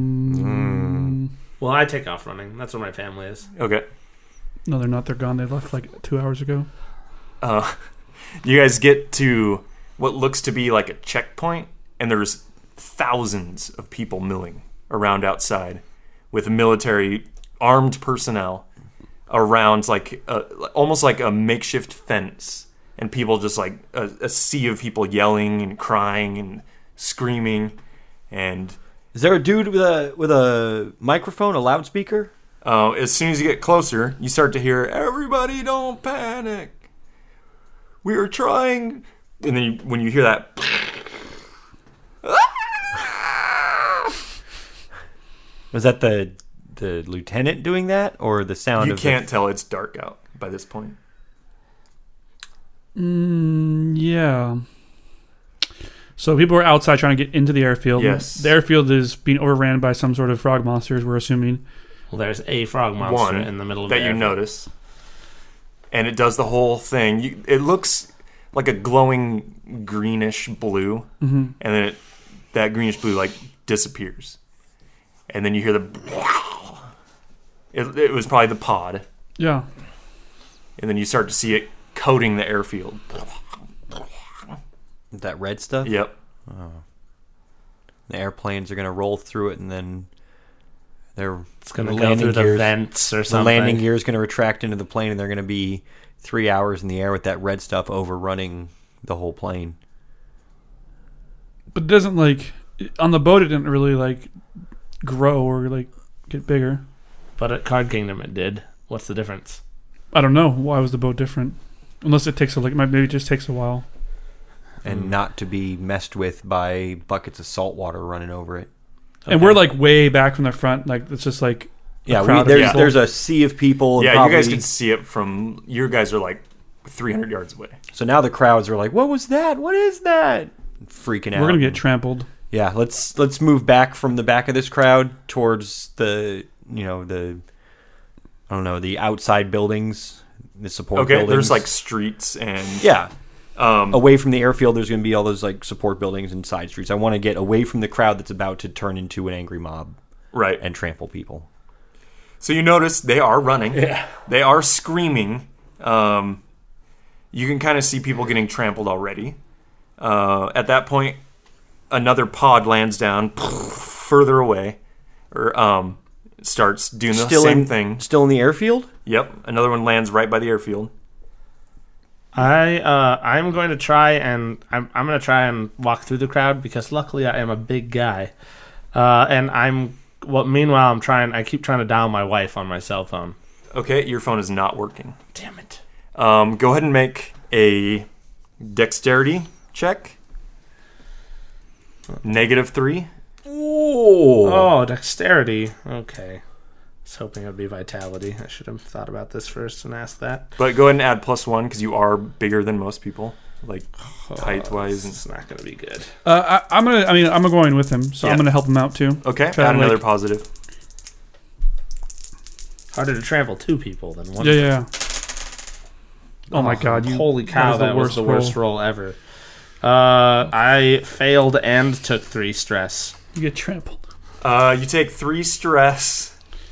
I take off running. That's where my family is. Okay. No, they're not. They're gone. They left like 2 hours ago. You guys get to what looks to be like a checkpoint, and there's thousands of people milling around outside with military armed personnel around like almost like a makeshift fence, and people just like a sea of people yelling and crying and screaming. And Is there a dude with a microphone, a loudspeaker? as soon as you get closer, you start to hear, "Everybody don't panic. We are trying." And then when you hear that, Was that the lieutenant doing that, or the sound you of can't tell it's dark out by this point. Yeah. So people are outside trying to get into the airfield. Yes. The airfield is being overran by some sort of frog monsters, we're assuming. Well, there's a frog monster One in the middle of that the you airfield. notice, and it does the whole thing. It looks like a glowing greenish blue, and then that greenish blue like disappears, and then you hear the. It was probably the pod, Yeah. and then you start to see it coating the airfield. that red stuff. Yep. The airplanes are going to roll through it, and then It's going to go through the vents or The something. landing gear is going to retract into the plane, and they're going to be 3 hours in the air with that red stuff overrunning the whole plane. But it doesn't like on the boat. It didn't really like grow or like get bigger. But at Card Kingdom it did. What's the difference? I don't know why was the boat different. Unless it takes maybe it just takes a while. And not to be messed with by buckets of salt water running over it. And we're like way back from the front. Like it's just like Yeah, crowd of people. there's a sea of people. And Yeah, probably, you guys can see it from. Your guys are like 300 yards away. So now the crowds are like, "What was that? What is that?" Freaking out. we're gonna get trampled. Yeah, let's move back from the back of this crowd towards the the outside buildings, the support Okay, buildings. there's like streets and yeah. Away from the airfield, there's going to be all those like support buildings and side streets. I want to get away from the crowd that's about to turn into an angry mob right. and trample people. So you notice they are running. Yeah. They are screaming. You can kind of see people getting trampled already. At that point, another pod lands down further away, or starts doing the same thing. Still in the airfield? Yep, another one lands right by the airfield. I'm going to try and I'm going to try and walk through the crowd because luckily I am a big guy, and meanwhile I keep trying to dial my wife on my cell phone. Okay, your phone is not working. Damn it! Go ahead and make a dexterity check. -3. Oh, dexterity. Okay. I was hoping it would be vitality. I should have thought about this first and asked that. But go ahead and add +1 because you are bigger than most people, like height-wise. It's not going to be good. I'm going with him, so Yeah. I'm gonna help him out too. Okay, Try add to, another like- positive. Harder to trample 2 people than 1. Yeah. Oh my god! Holy cow! That was the worst roll ever. I failed and took 3 stress. You get trampled. You take 3 stress.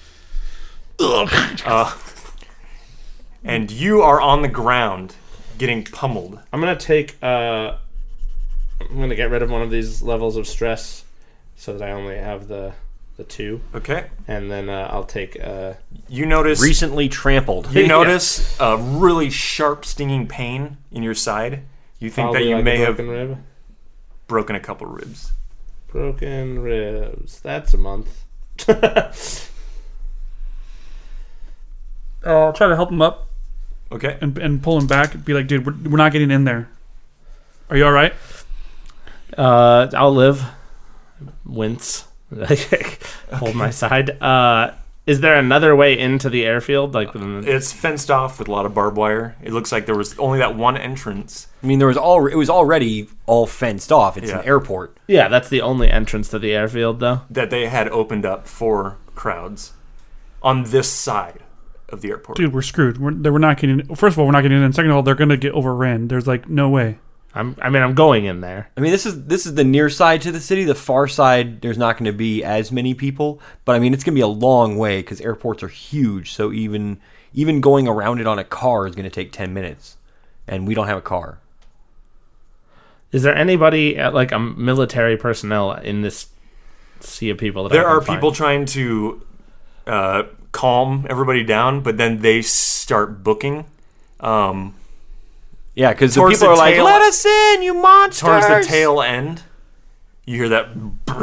And you are on the ground getting pummeled. I'm gonna take. I'm gonna get rid of one of these levels of stress, so that I only have the 2, Okay. and then I'll take. You notice Recently trampled. you notice a really sharp, stinging pain in your side. You think that probably you like may a have broken rib. broken a couple ribs. Broken ribs. That's a month. I'll try to help him up Okay. and pull him back. Be like, dude, we're not getting in there. Are you all right? I'll live. Wince. Hold my side. Is there another way into the airfield? It's fenced off with a lot of barbed wire. It looks like there was only that one entrance. I mean, it was already all fenced off. It's Yeah. an airport. Yeah, that's the only entrance to the airfield, though. That they had opened up for crowds on this side of the airport. Dude, we're screwed. We're not getting. First of all, we're not getting in. Second of all, they're gonna get overran. There's like no way. I'm going in there. I mean, this is the near side to the city. The far side, there's not going to be as many people. But I mean, it's going to be a long way because airports are huge. So even going around it on a car is going to take 10 minutes, and we don't have a car. Is there anybody like a military personnel in this sea of people? There are people trying to calm everybody down, but then they start booking. Yeah, because the Towards people the are like, tail- "Let us in, you monsters!" Towards the tail end, you hear that,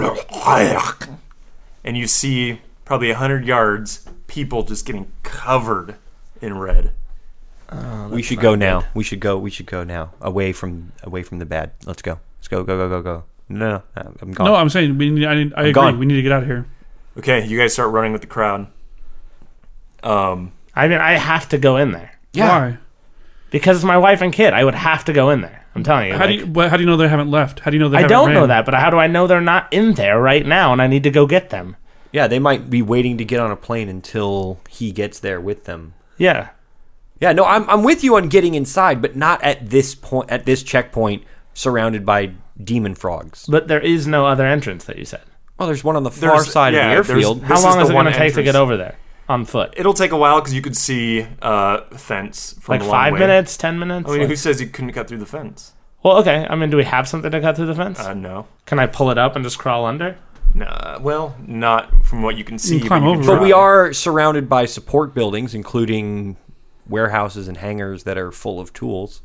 and you see probably 100 yards, people just getting covered in red. We should go now. We should go now. Away from the bad. Let's go. Let's go. Go. No, I'm gone. No, I'm saying I agree. gone. We need to get out of here. Okay, you guys start running with the crowd. I mean, I have to go in there Why? because it's my wife and kid. I would have to go in there. I'm telling you. How do you know they haven't left? How do you know they I haven't don't ran? know that, but how do I know they're not in there right now and I need to go get them? Yeah, they might be waiting to get on a plane until he gets there with them. Yeah. Yeah, no, I'm with you on getting inside, but not at this point. At this checkpoint, surrounded by demon frogs. But there is no other entrance that you said. Well, there's one on the far side of the airfield. This How long the is it one going to take to entrance. get over there on foot? It'll take a while because you could see fence from Like a long 5 way. minutes, 10 minutes? I mean, Like- who says you couldn't cut through the fence? Well, okay. I mean, do we have something to cut through the fence? No. Can I pull it up and just crawl under? Nah, well, not from what you can see. can climb but over it. But we try. are surrounded by support buildings, including warehouses and hangars that are full of tools.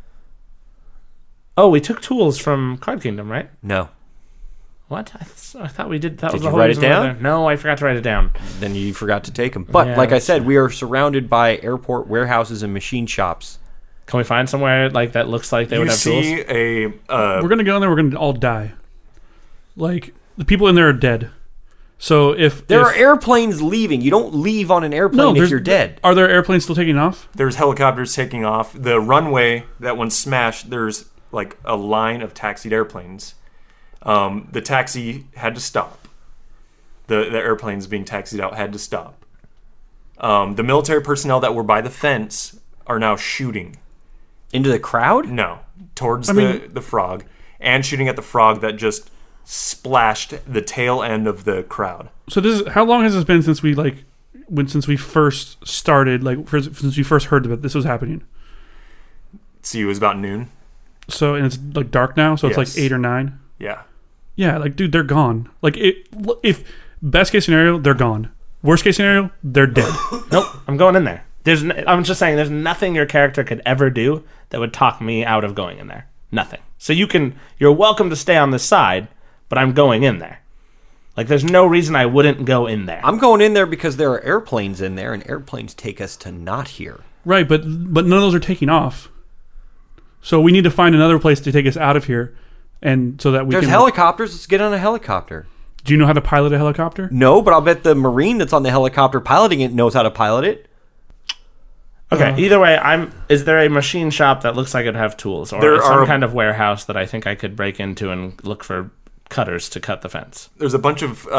Oh, we took tools from Card Kingdom, right? No. What? I thought we did. That was Did the you whole write it reason we were down? there. No, I forgot to write it down. Then you forgot to take them. But Yeah, like I that's said, we are surrounded by airport warehouses and machine shops. Can we find somewhere like that looks like they You would have tools? see a We're gonna get on there. We're gonna all die. Like the people in there are dead. So if There are airplanes leaving. You don't leave on an airplane if you're dead. Are there airplanes still taking off? there's helicopters taking off. The runway that one smashed. There's like a line of taxied airplanes. The taxi had to stop. The airplanes being taxied out had to stop. The military personnel that were by the fence are now shooting. Into the crowd? No, towards mean- the frog, and shooting at the frog that just splashed the tail end of the crowd. So this is how long has this been since we since we first started since we first heard that this was happening? See, it was about noon. So and it's like dark now. So it's Yes. like 8 or 9. Yeah. Yeah, like dude, they're gone. Like if best case scenario, they're gone. Worst case scenario, they're dead. Nope, I'm going in there. I'm just saying, there's nothing your character could ever do that would talk me out of going in there. Nothing. So you're welcome to stay on this side, but I'm going in there. Like, there's no reason I wouldn't go in there. I'm going in there because there are airplanes in there, and airplanes take us to not here. Right, but none of those are taking off. So we need to find another place to take us out of here, and so that we There's can. helicopters. Let's get on a helicopter. Do you know how to pilot a helicopter? No, but I'll bet the Marine that's on the helicopter piloting it knows how to pilot it. Okay, either way, is there a machine shop that looks like it'd have tools? Or There some are- kind of warehouse that I think I could break into and look for cutters to cut the fence? There's a bunch of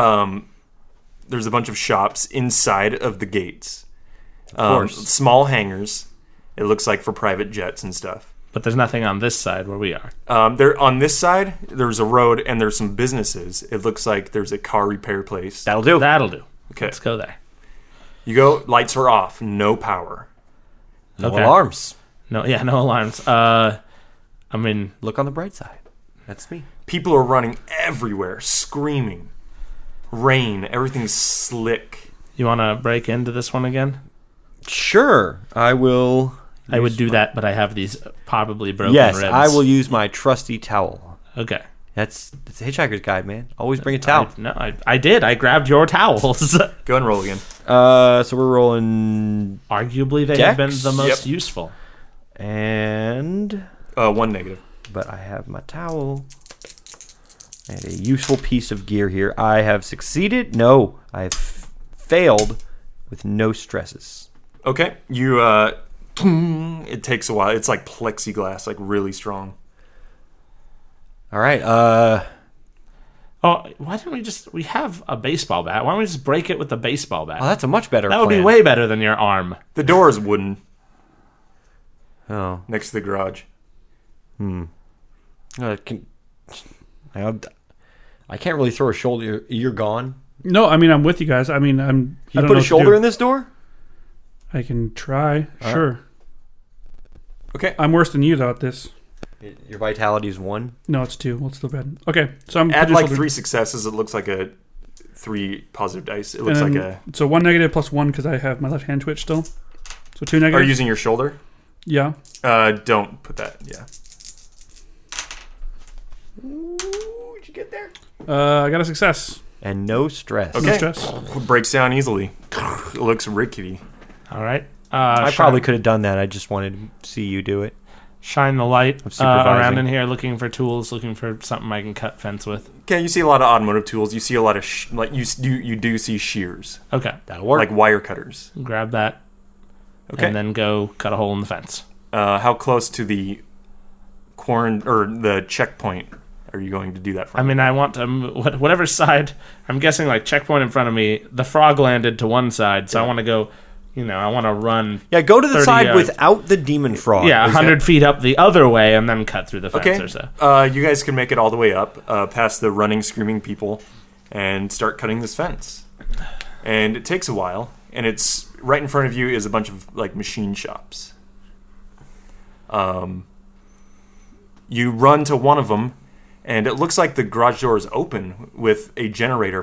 shops inside of the gates. Of course. Small hangars. It looks like for private jets and stuff. But there's nothing on this side where we are. There on this side, there's a road and there's some businesses. It looks like there's a car repair place. That'll do. That'll do. Okay. Let's go there. You go. Lights are off. No power. No Okay. alarms. No alarms. I mean, Look on the bright side. That's me. People are running everywhere, screaming. Rain. Everything's slick. you want to break into this one again? Sure, I will. I would do that, but I have these probably broken Yes, ribs. I will use my trusty towel. Okay. That's a Hitchhiker's Guide, man. Always bring a towel. I did. I grabbed your towels. Go and roll again. So we're rolling Arguably, they Dex? have been the most Yep. useful. and... 1 negative. But I have my towel and a useful piece of gear here. I have succeeded. No, I have failed with no stresses. Okay. You, it takes a while. It's like plexiglass, like really strong. All right. Oh, why didn't we have a baseball bat? Why don't we just break it with a baseball bat? Oh, that's a much better That would be plan. way better than your arm. The door is wooden Oh. next to the garage. I can't really throw a shoulder. You're gone. No, I mean I'm with you guys. I mean I'm. You put a shoulder in this door? I can try. Sure. Okay. I'm worse than you though at this. Your vitality is 1. No, it's 2. Well, it's still bad. Okay, so I'm Add putting like shoulder- 3 successes. It looks like a 3 positive dice. It and looks then- like a. So 1 negative plus 1 because I have my left hand twitch still. So 2 Are negative. you using your shoulder? Yeah. Don't put that. Yeah. What'd you get there? I got a success. And no stress. Okay. No stress. Breaks down easily. It looks rickety. All right. I probably could have done that. I just wanted to see you do it. shine the light supervising. around in here, looking for tools, looking for something I can cut fence with. Okay, you see a lot of automotive tools. You see a lot of you do see shears, Okay, That'll work. like wire cutters. grab that, Okay. and then go cut a hole in the fence. How close to the the checkpoint are you going to do that I from? mean, I want to whatever side. I'm guessing like checkpoint in front of me. The frog landed to one side, so I want to go. I want to run. Yeah, go to the 30 side yards. without the demon frog. Yeah, Is 100 feet up the other way, and then cut through the fence Okay. or so. You guys can make it all the way up, past the running, screaming people, and start cutting this fence. And it takes a while, and it's right in front of you is a bunch of like machine shops. You run to one of them, and it looks like the garage door is open with a generator,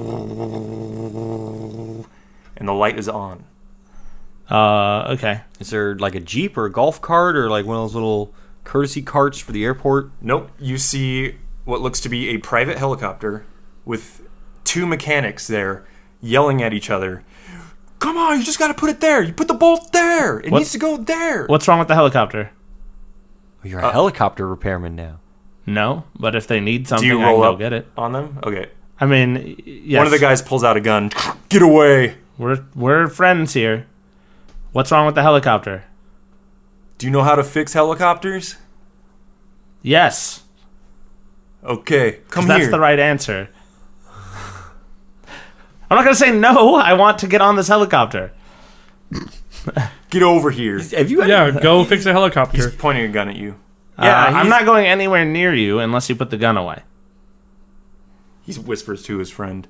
and the light is on. Okay. Is there like a Jeep or a golf cart or like one of those little courtesy carts for the airport? Nope. You see what looks to be a private helicopter with two mechanics there yelling at each other. Come on, you just got to put it there. You put the bolt there. It needs to go there. What's wrong with the helicopter? Oh, you're a helicopter repairman now. No, but if they need Do something, you I roll can go up get it. on them? Okay. I mean, yes. One of the guys pulls out a gun. Get away. We're friends here. What's wrong with the helicopter? Do you know how to fix helicopters? Yes. Okay, come 'Cause that's here. the right answer. I'm not going to say no. I want to get on this helicopter. Get over here. Have you? Yeah, go fix a helicopter. He's pointing a gun at you. I'm not going anywhere near you unless you put the gun away. He whispers to his friend.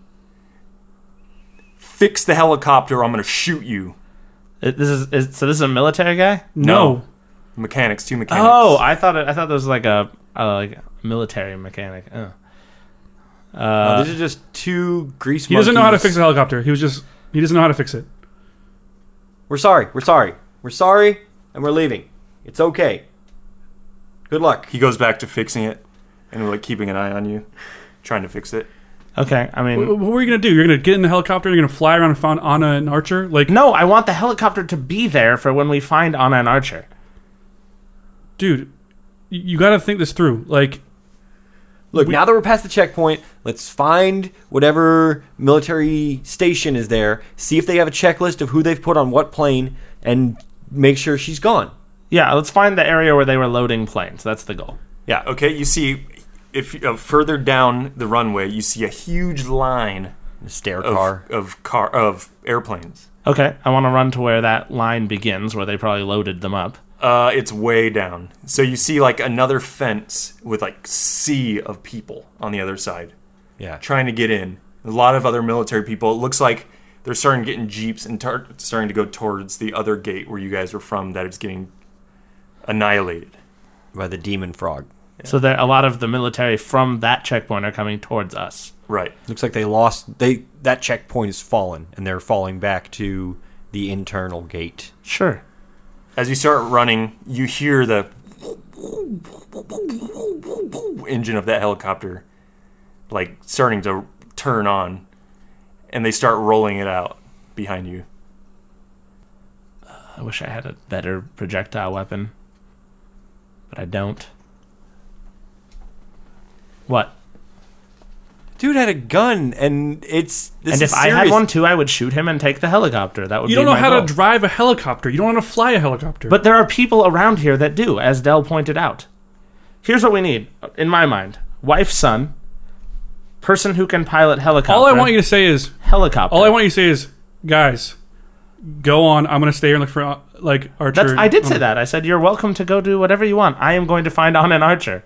Fix the helicopter or I'm going to shoot you. So this is a military guy? No. Mechanics, two mechanics. Oh, I thought this was like a military mechanic. Oh. No, these are just two grease He doesn't know how to monkeys. fix a helicopter. He doesn't know how to fix it. We're sorry. We're sorry. We're sorry, and we're leaving. It's okay. Good luck. He goes back to fixing it and like keeping an eye on you, trying to fix it. Okay, I mean, What were you gonna do? You're gonna get in the helicopter and you're gonna fly around and find Anna and Archer? Like, no, I want the helicopter to be there for when we find Anna and Archer. dude, you gotta think this through. Like, Look, now that we're past the checkpoint, let's find whatever military station is there, see if they have a checklist of who they've put on what plane, and make sure she's gone. Yeah, let's find the area where they were loading planes. That's the goal. Yeah. Okay. You see, if further down the runway, you see a huge line A stair car. of airplanes. Okay, I want to run to where that line begins, where they probably loaded them up. It's way down. So you see like another fence with like sea of people on the other side Yeah. trying to get in. A lot of other military people. It looks like they're starting to get in jeeps and starting to go towards the other gate where you guys were from that is getting annihilated. By the demon frog. So there, a lot of the military from that checkpoint are coming towards us. Right. Looks like they lost. That checkpoint is fallen, and they're falling back to the internal gate. Sure. As you start running, you hear the engine of that helicopter, like, starting to turn on, and they start rolling it out behind you. I wish I had a better projectile weapon, but I don't. What? Dude had a gun, and this And is if I had serious. one too, I would shoot him and take the helicopter. That would You be don't know my how goal. to drive a helicopter. You don't know how to fly a helicopter. But there are people around here that do, as Dell pointed out. Here's what we need, in my mind. Wife, son, person who can pilot helicopter. all I want you to say is, helicopter. guys, go on. I'm going to stay here and look for Archer. I did say that. I said, you're welcome to go do whatever you want. I am going to find on an Archer.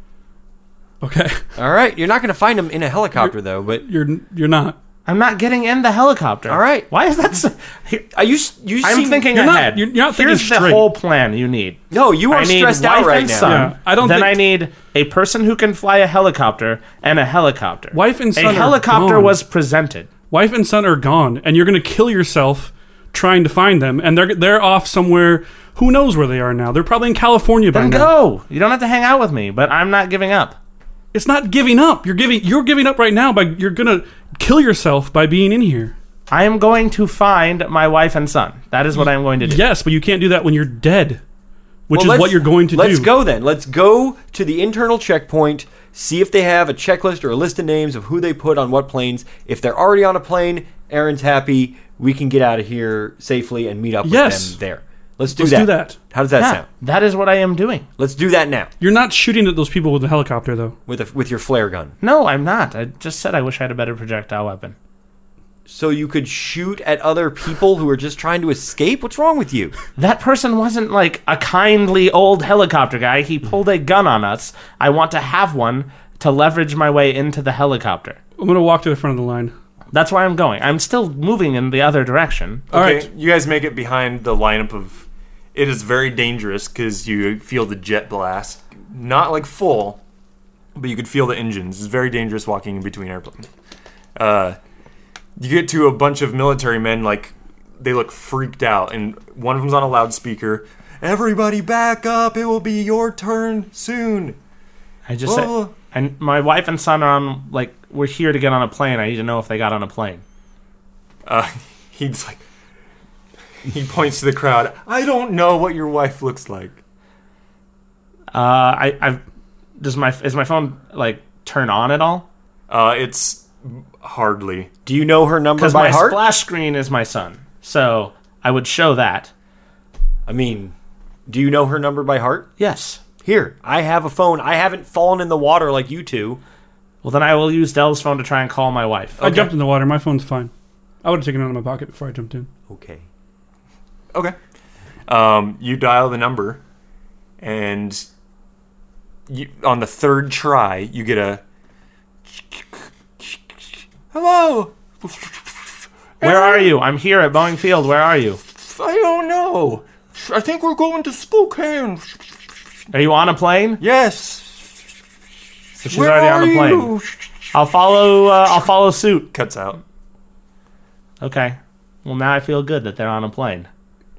Okay, All right, you're not going to find him in a helicopter, though, but... you're not. I'm not getting in the helicopter. All right. Why is that so... You I'm thinking you're not- ahead. you're not thinking Here's the straight. whole plan you need. No, you are I need stressed wife out right and now. son. Yeah, I don't Then think- I need a person who can fly a helicopter and a helicopter. Wife and son A are helicopter gone. was presented. Wife and son are gone, and you're going to kill yourself trying to find them. And they're off somewhere. Who knows where they are now? They're probably in California by Then now. go. You don't have to hang out with me, but I'm not giving up. It's not giving up. You're giving up right now. You're going to kill yourself by being in here. I am going to find my wife and son. That is what I am going to do. Yes, but you can't do that when you're dead, which Well, is what you're going to Let's do. go then. Let's go to the internal checkpoint, see if they have a checklist or a list of names of who they put on what planes. If they're already on a plane, Aaron's happy. We can get out of here safely and meet up with Yes. them there. Let's do Let's that. do that. How does that Yeah, sound? that is what I am doing. Let's do that now You're not shooting at those people with the helicopter, though. with your flare gun. No, I'm not. I just said I wish I had a better projectile weapon. So you could shoot at other people who are just trying to escape? What's wrong with you? That person wasn't like a kindly old helicopter guy. He pulled a gun on us. I want to have one to leverage my way into the helicopter. I'm going to walk to the front of the line. That's where I'm going. I'm still moving in the other direction. All Okay, right. you guys make it behind the lineup of... It is very dangerous because you feel the jet blast. Not like full, but you could feel the engines. It's very dangerous walking in between airplanes. You get to a bunch of military men, like, they look freaked out, and one of them's on a loudspeaker. Everybody back up, it will be your turn soon. I just said, Oh. and my wife and son are on, like, we're here to get on a plane. I need to know if they got on a plane. He's like... He points to the crowd. I don't know what your wife looks like. Is my phone, like, turn on at all? It's hardly. Do you know her number Because by my heart? splash screen is my son. So I would show that. I mean, do you know her number by heart? Yes. Here, I have a phone. I haven't fallen in the water like you two. Well, then I will use Dell's phone to try and call my wife. I jumped in the water. My phone's fine. I would have taken it out of my pocket before I jumped in. Okay. Okay. You dial the number, and on the third try, you get a... Hello! Where are you? I'm here at Boeing Field. Where are you? I don't know. I think we're going to Spokane. Are you on a plane? Yes. So she's already on the plane. I'll follow suit. Cuts out. Okay. Well, now I feel good that they're on a plane.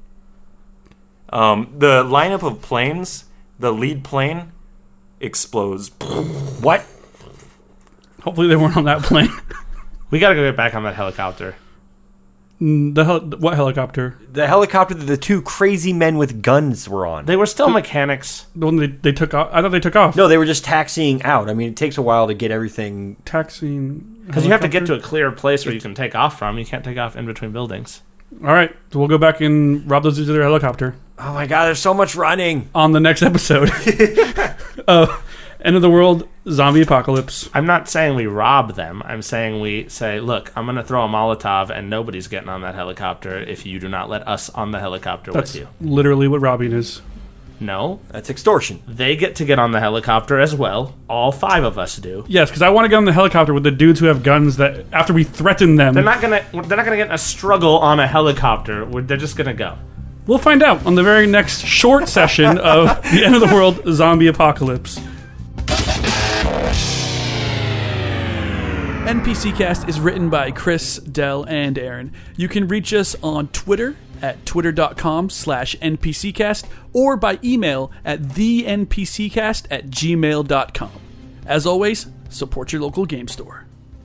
The lineup of planes, the lead plane explodes. What? Hopefully they weren't on that plane. We gotta go get back on that helicopter. What helicopter? The helicopter that the two crazy men with guns were on. They were still mechanics. The one they took off? I thought they took off. No, they were just taxiing out. I mean, it takes a while to get everything. Taxiing. Because you have to get to a clear place where you can take off from. You can't take off in between buildings. All right, so we'll go back and rob those dudes of their helicopter Oh my god, there's so much running. on the next episode. End of the world, zombie apocalypse. I'm not saying we rob them. I'm saying we say, look, I'm going to throw a Molotov and nobody's getting on that helicopter if you do not let us on the helicopter That's with you. literally what robbing is. No, That's extortion. they get to get on the helicopter as well. All 5 of us do. Yes, because I want to get on the helicopter with the dudes who have guns that after we threaten them, They're not gonna get in a struggle on a helicopter. They're just gonna go. we'll find out on the very next short session of the End of the World zombie apocalypse. NPCcast is written by Chris, Dell, and Aaron. You can reach us on Twitter at twitter.com/NPCcast or by email at thenpccast@gmail.com. As always, support your local game store.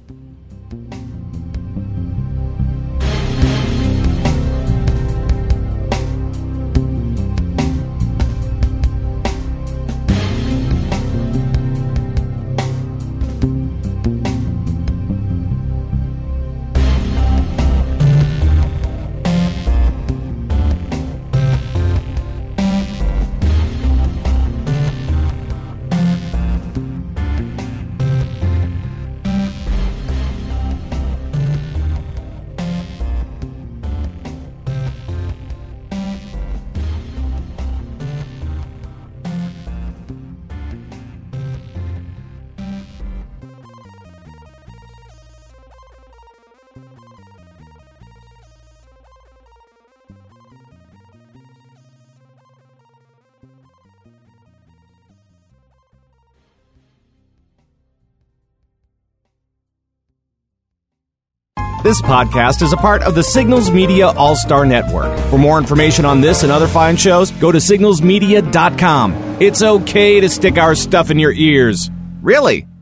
This podcast is a part of the Signals Media All-Star Network. For more information on this and other fine shows, go to signalsmedia.com. It's okay to stick our stuff in your ears. Really?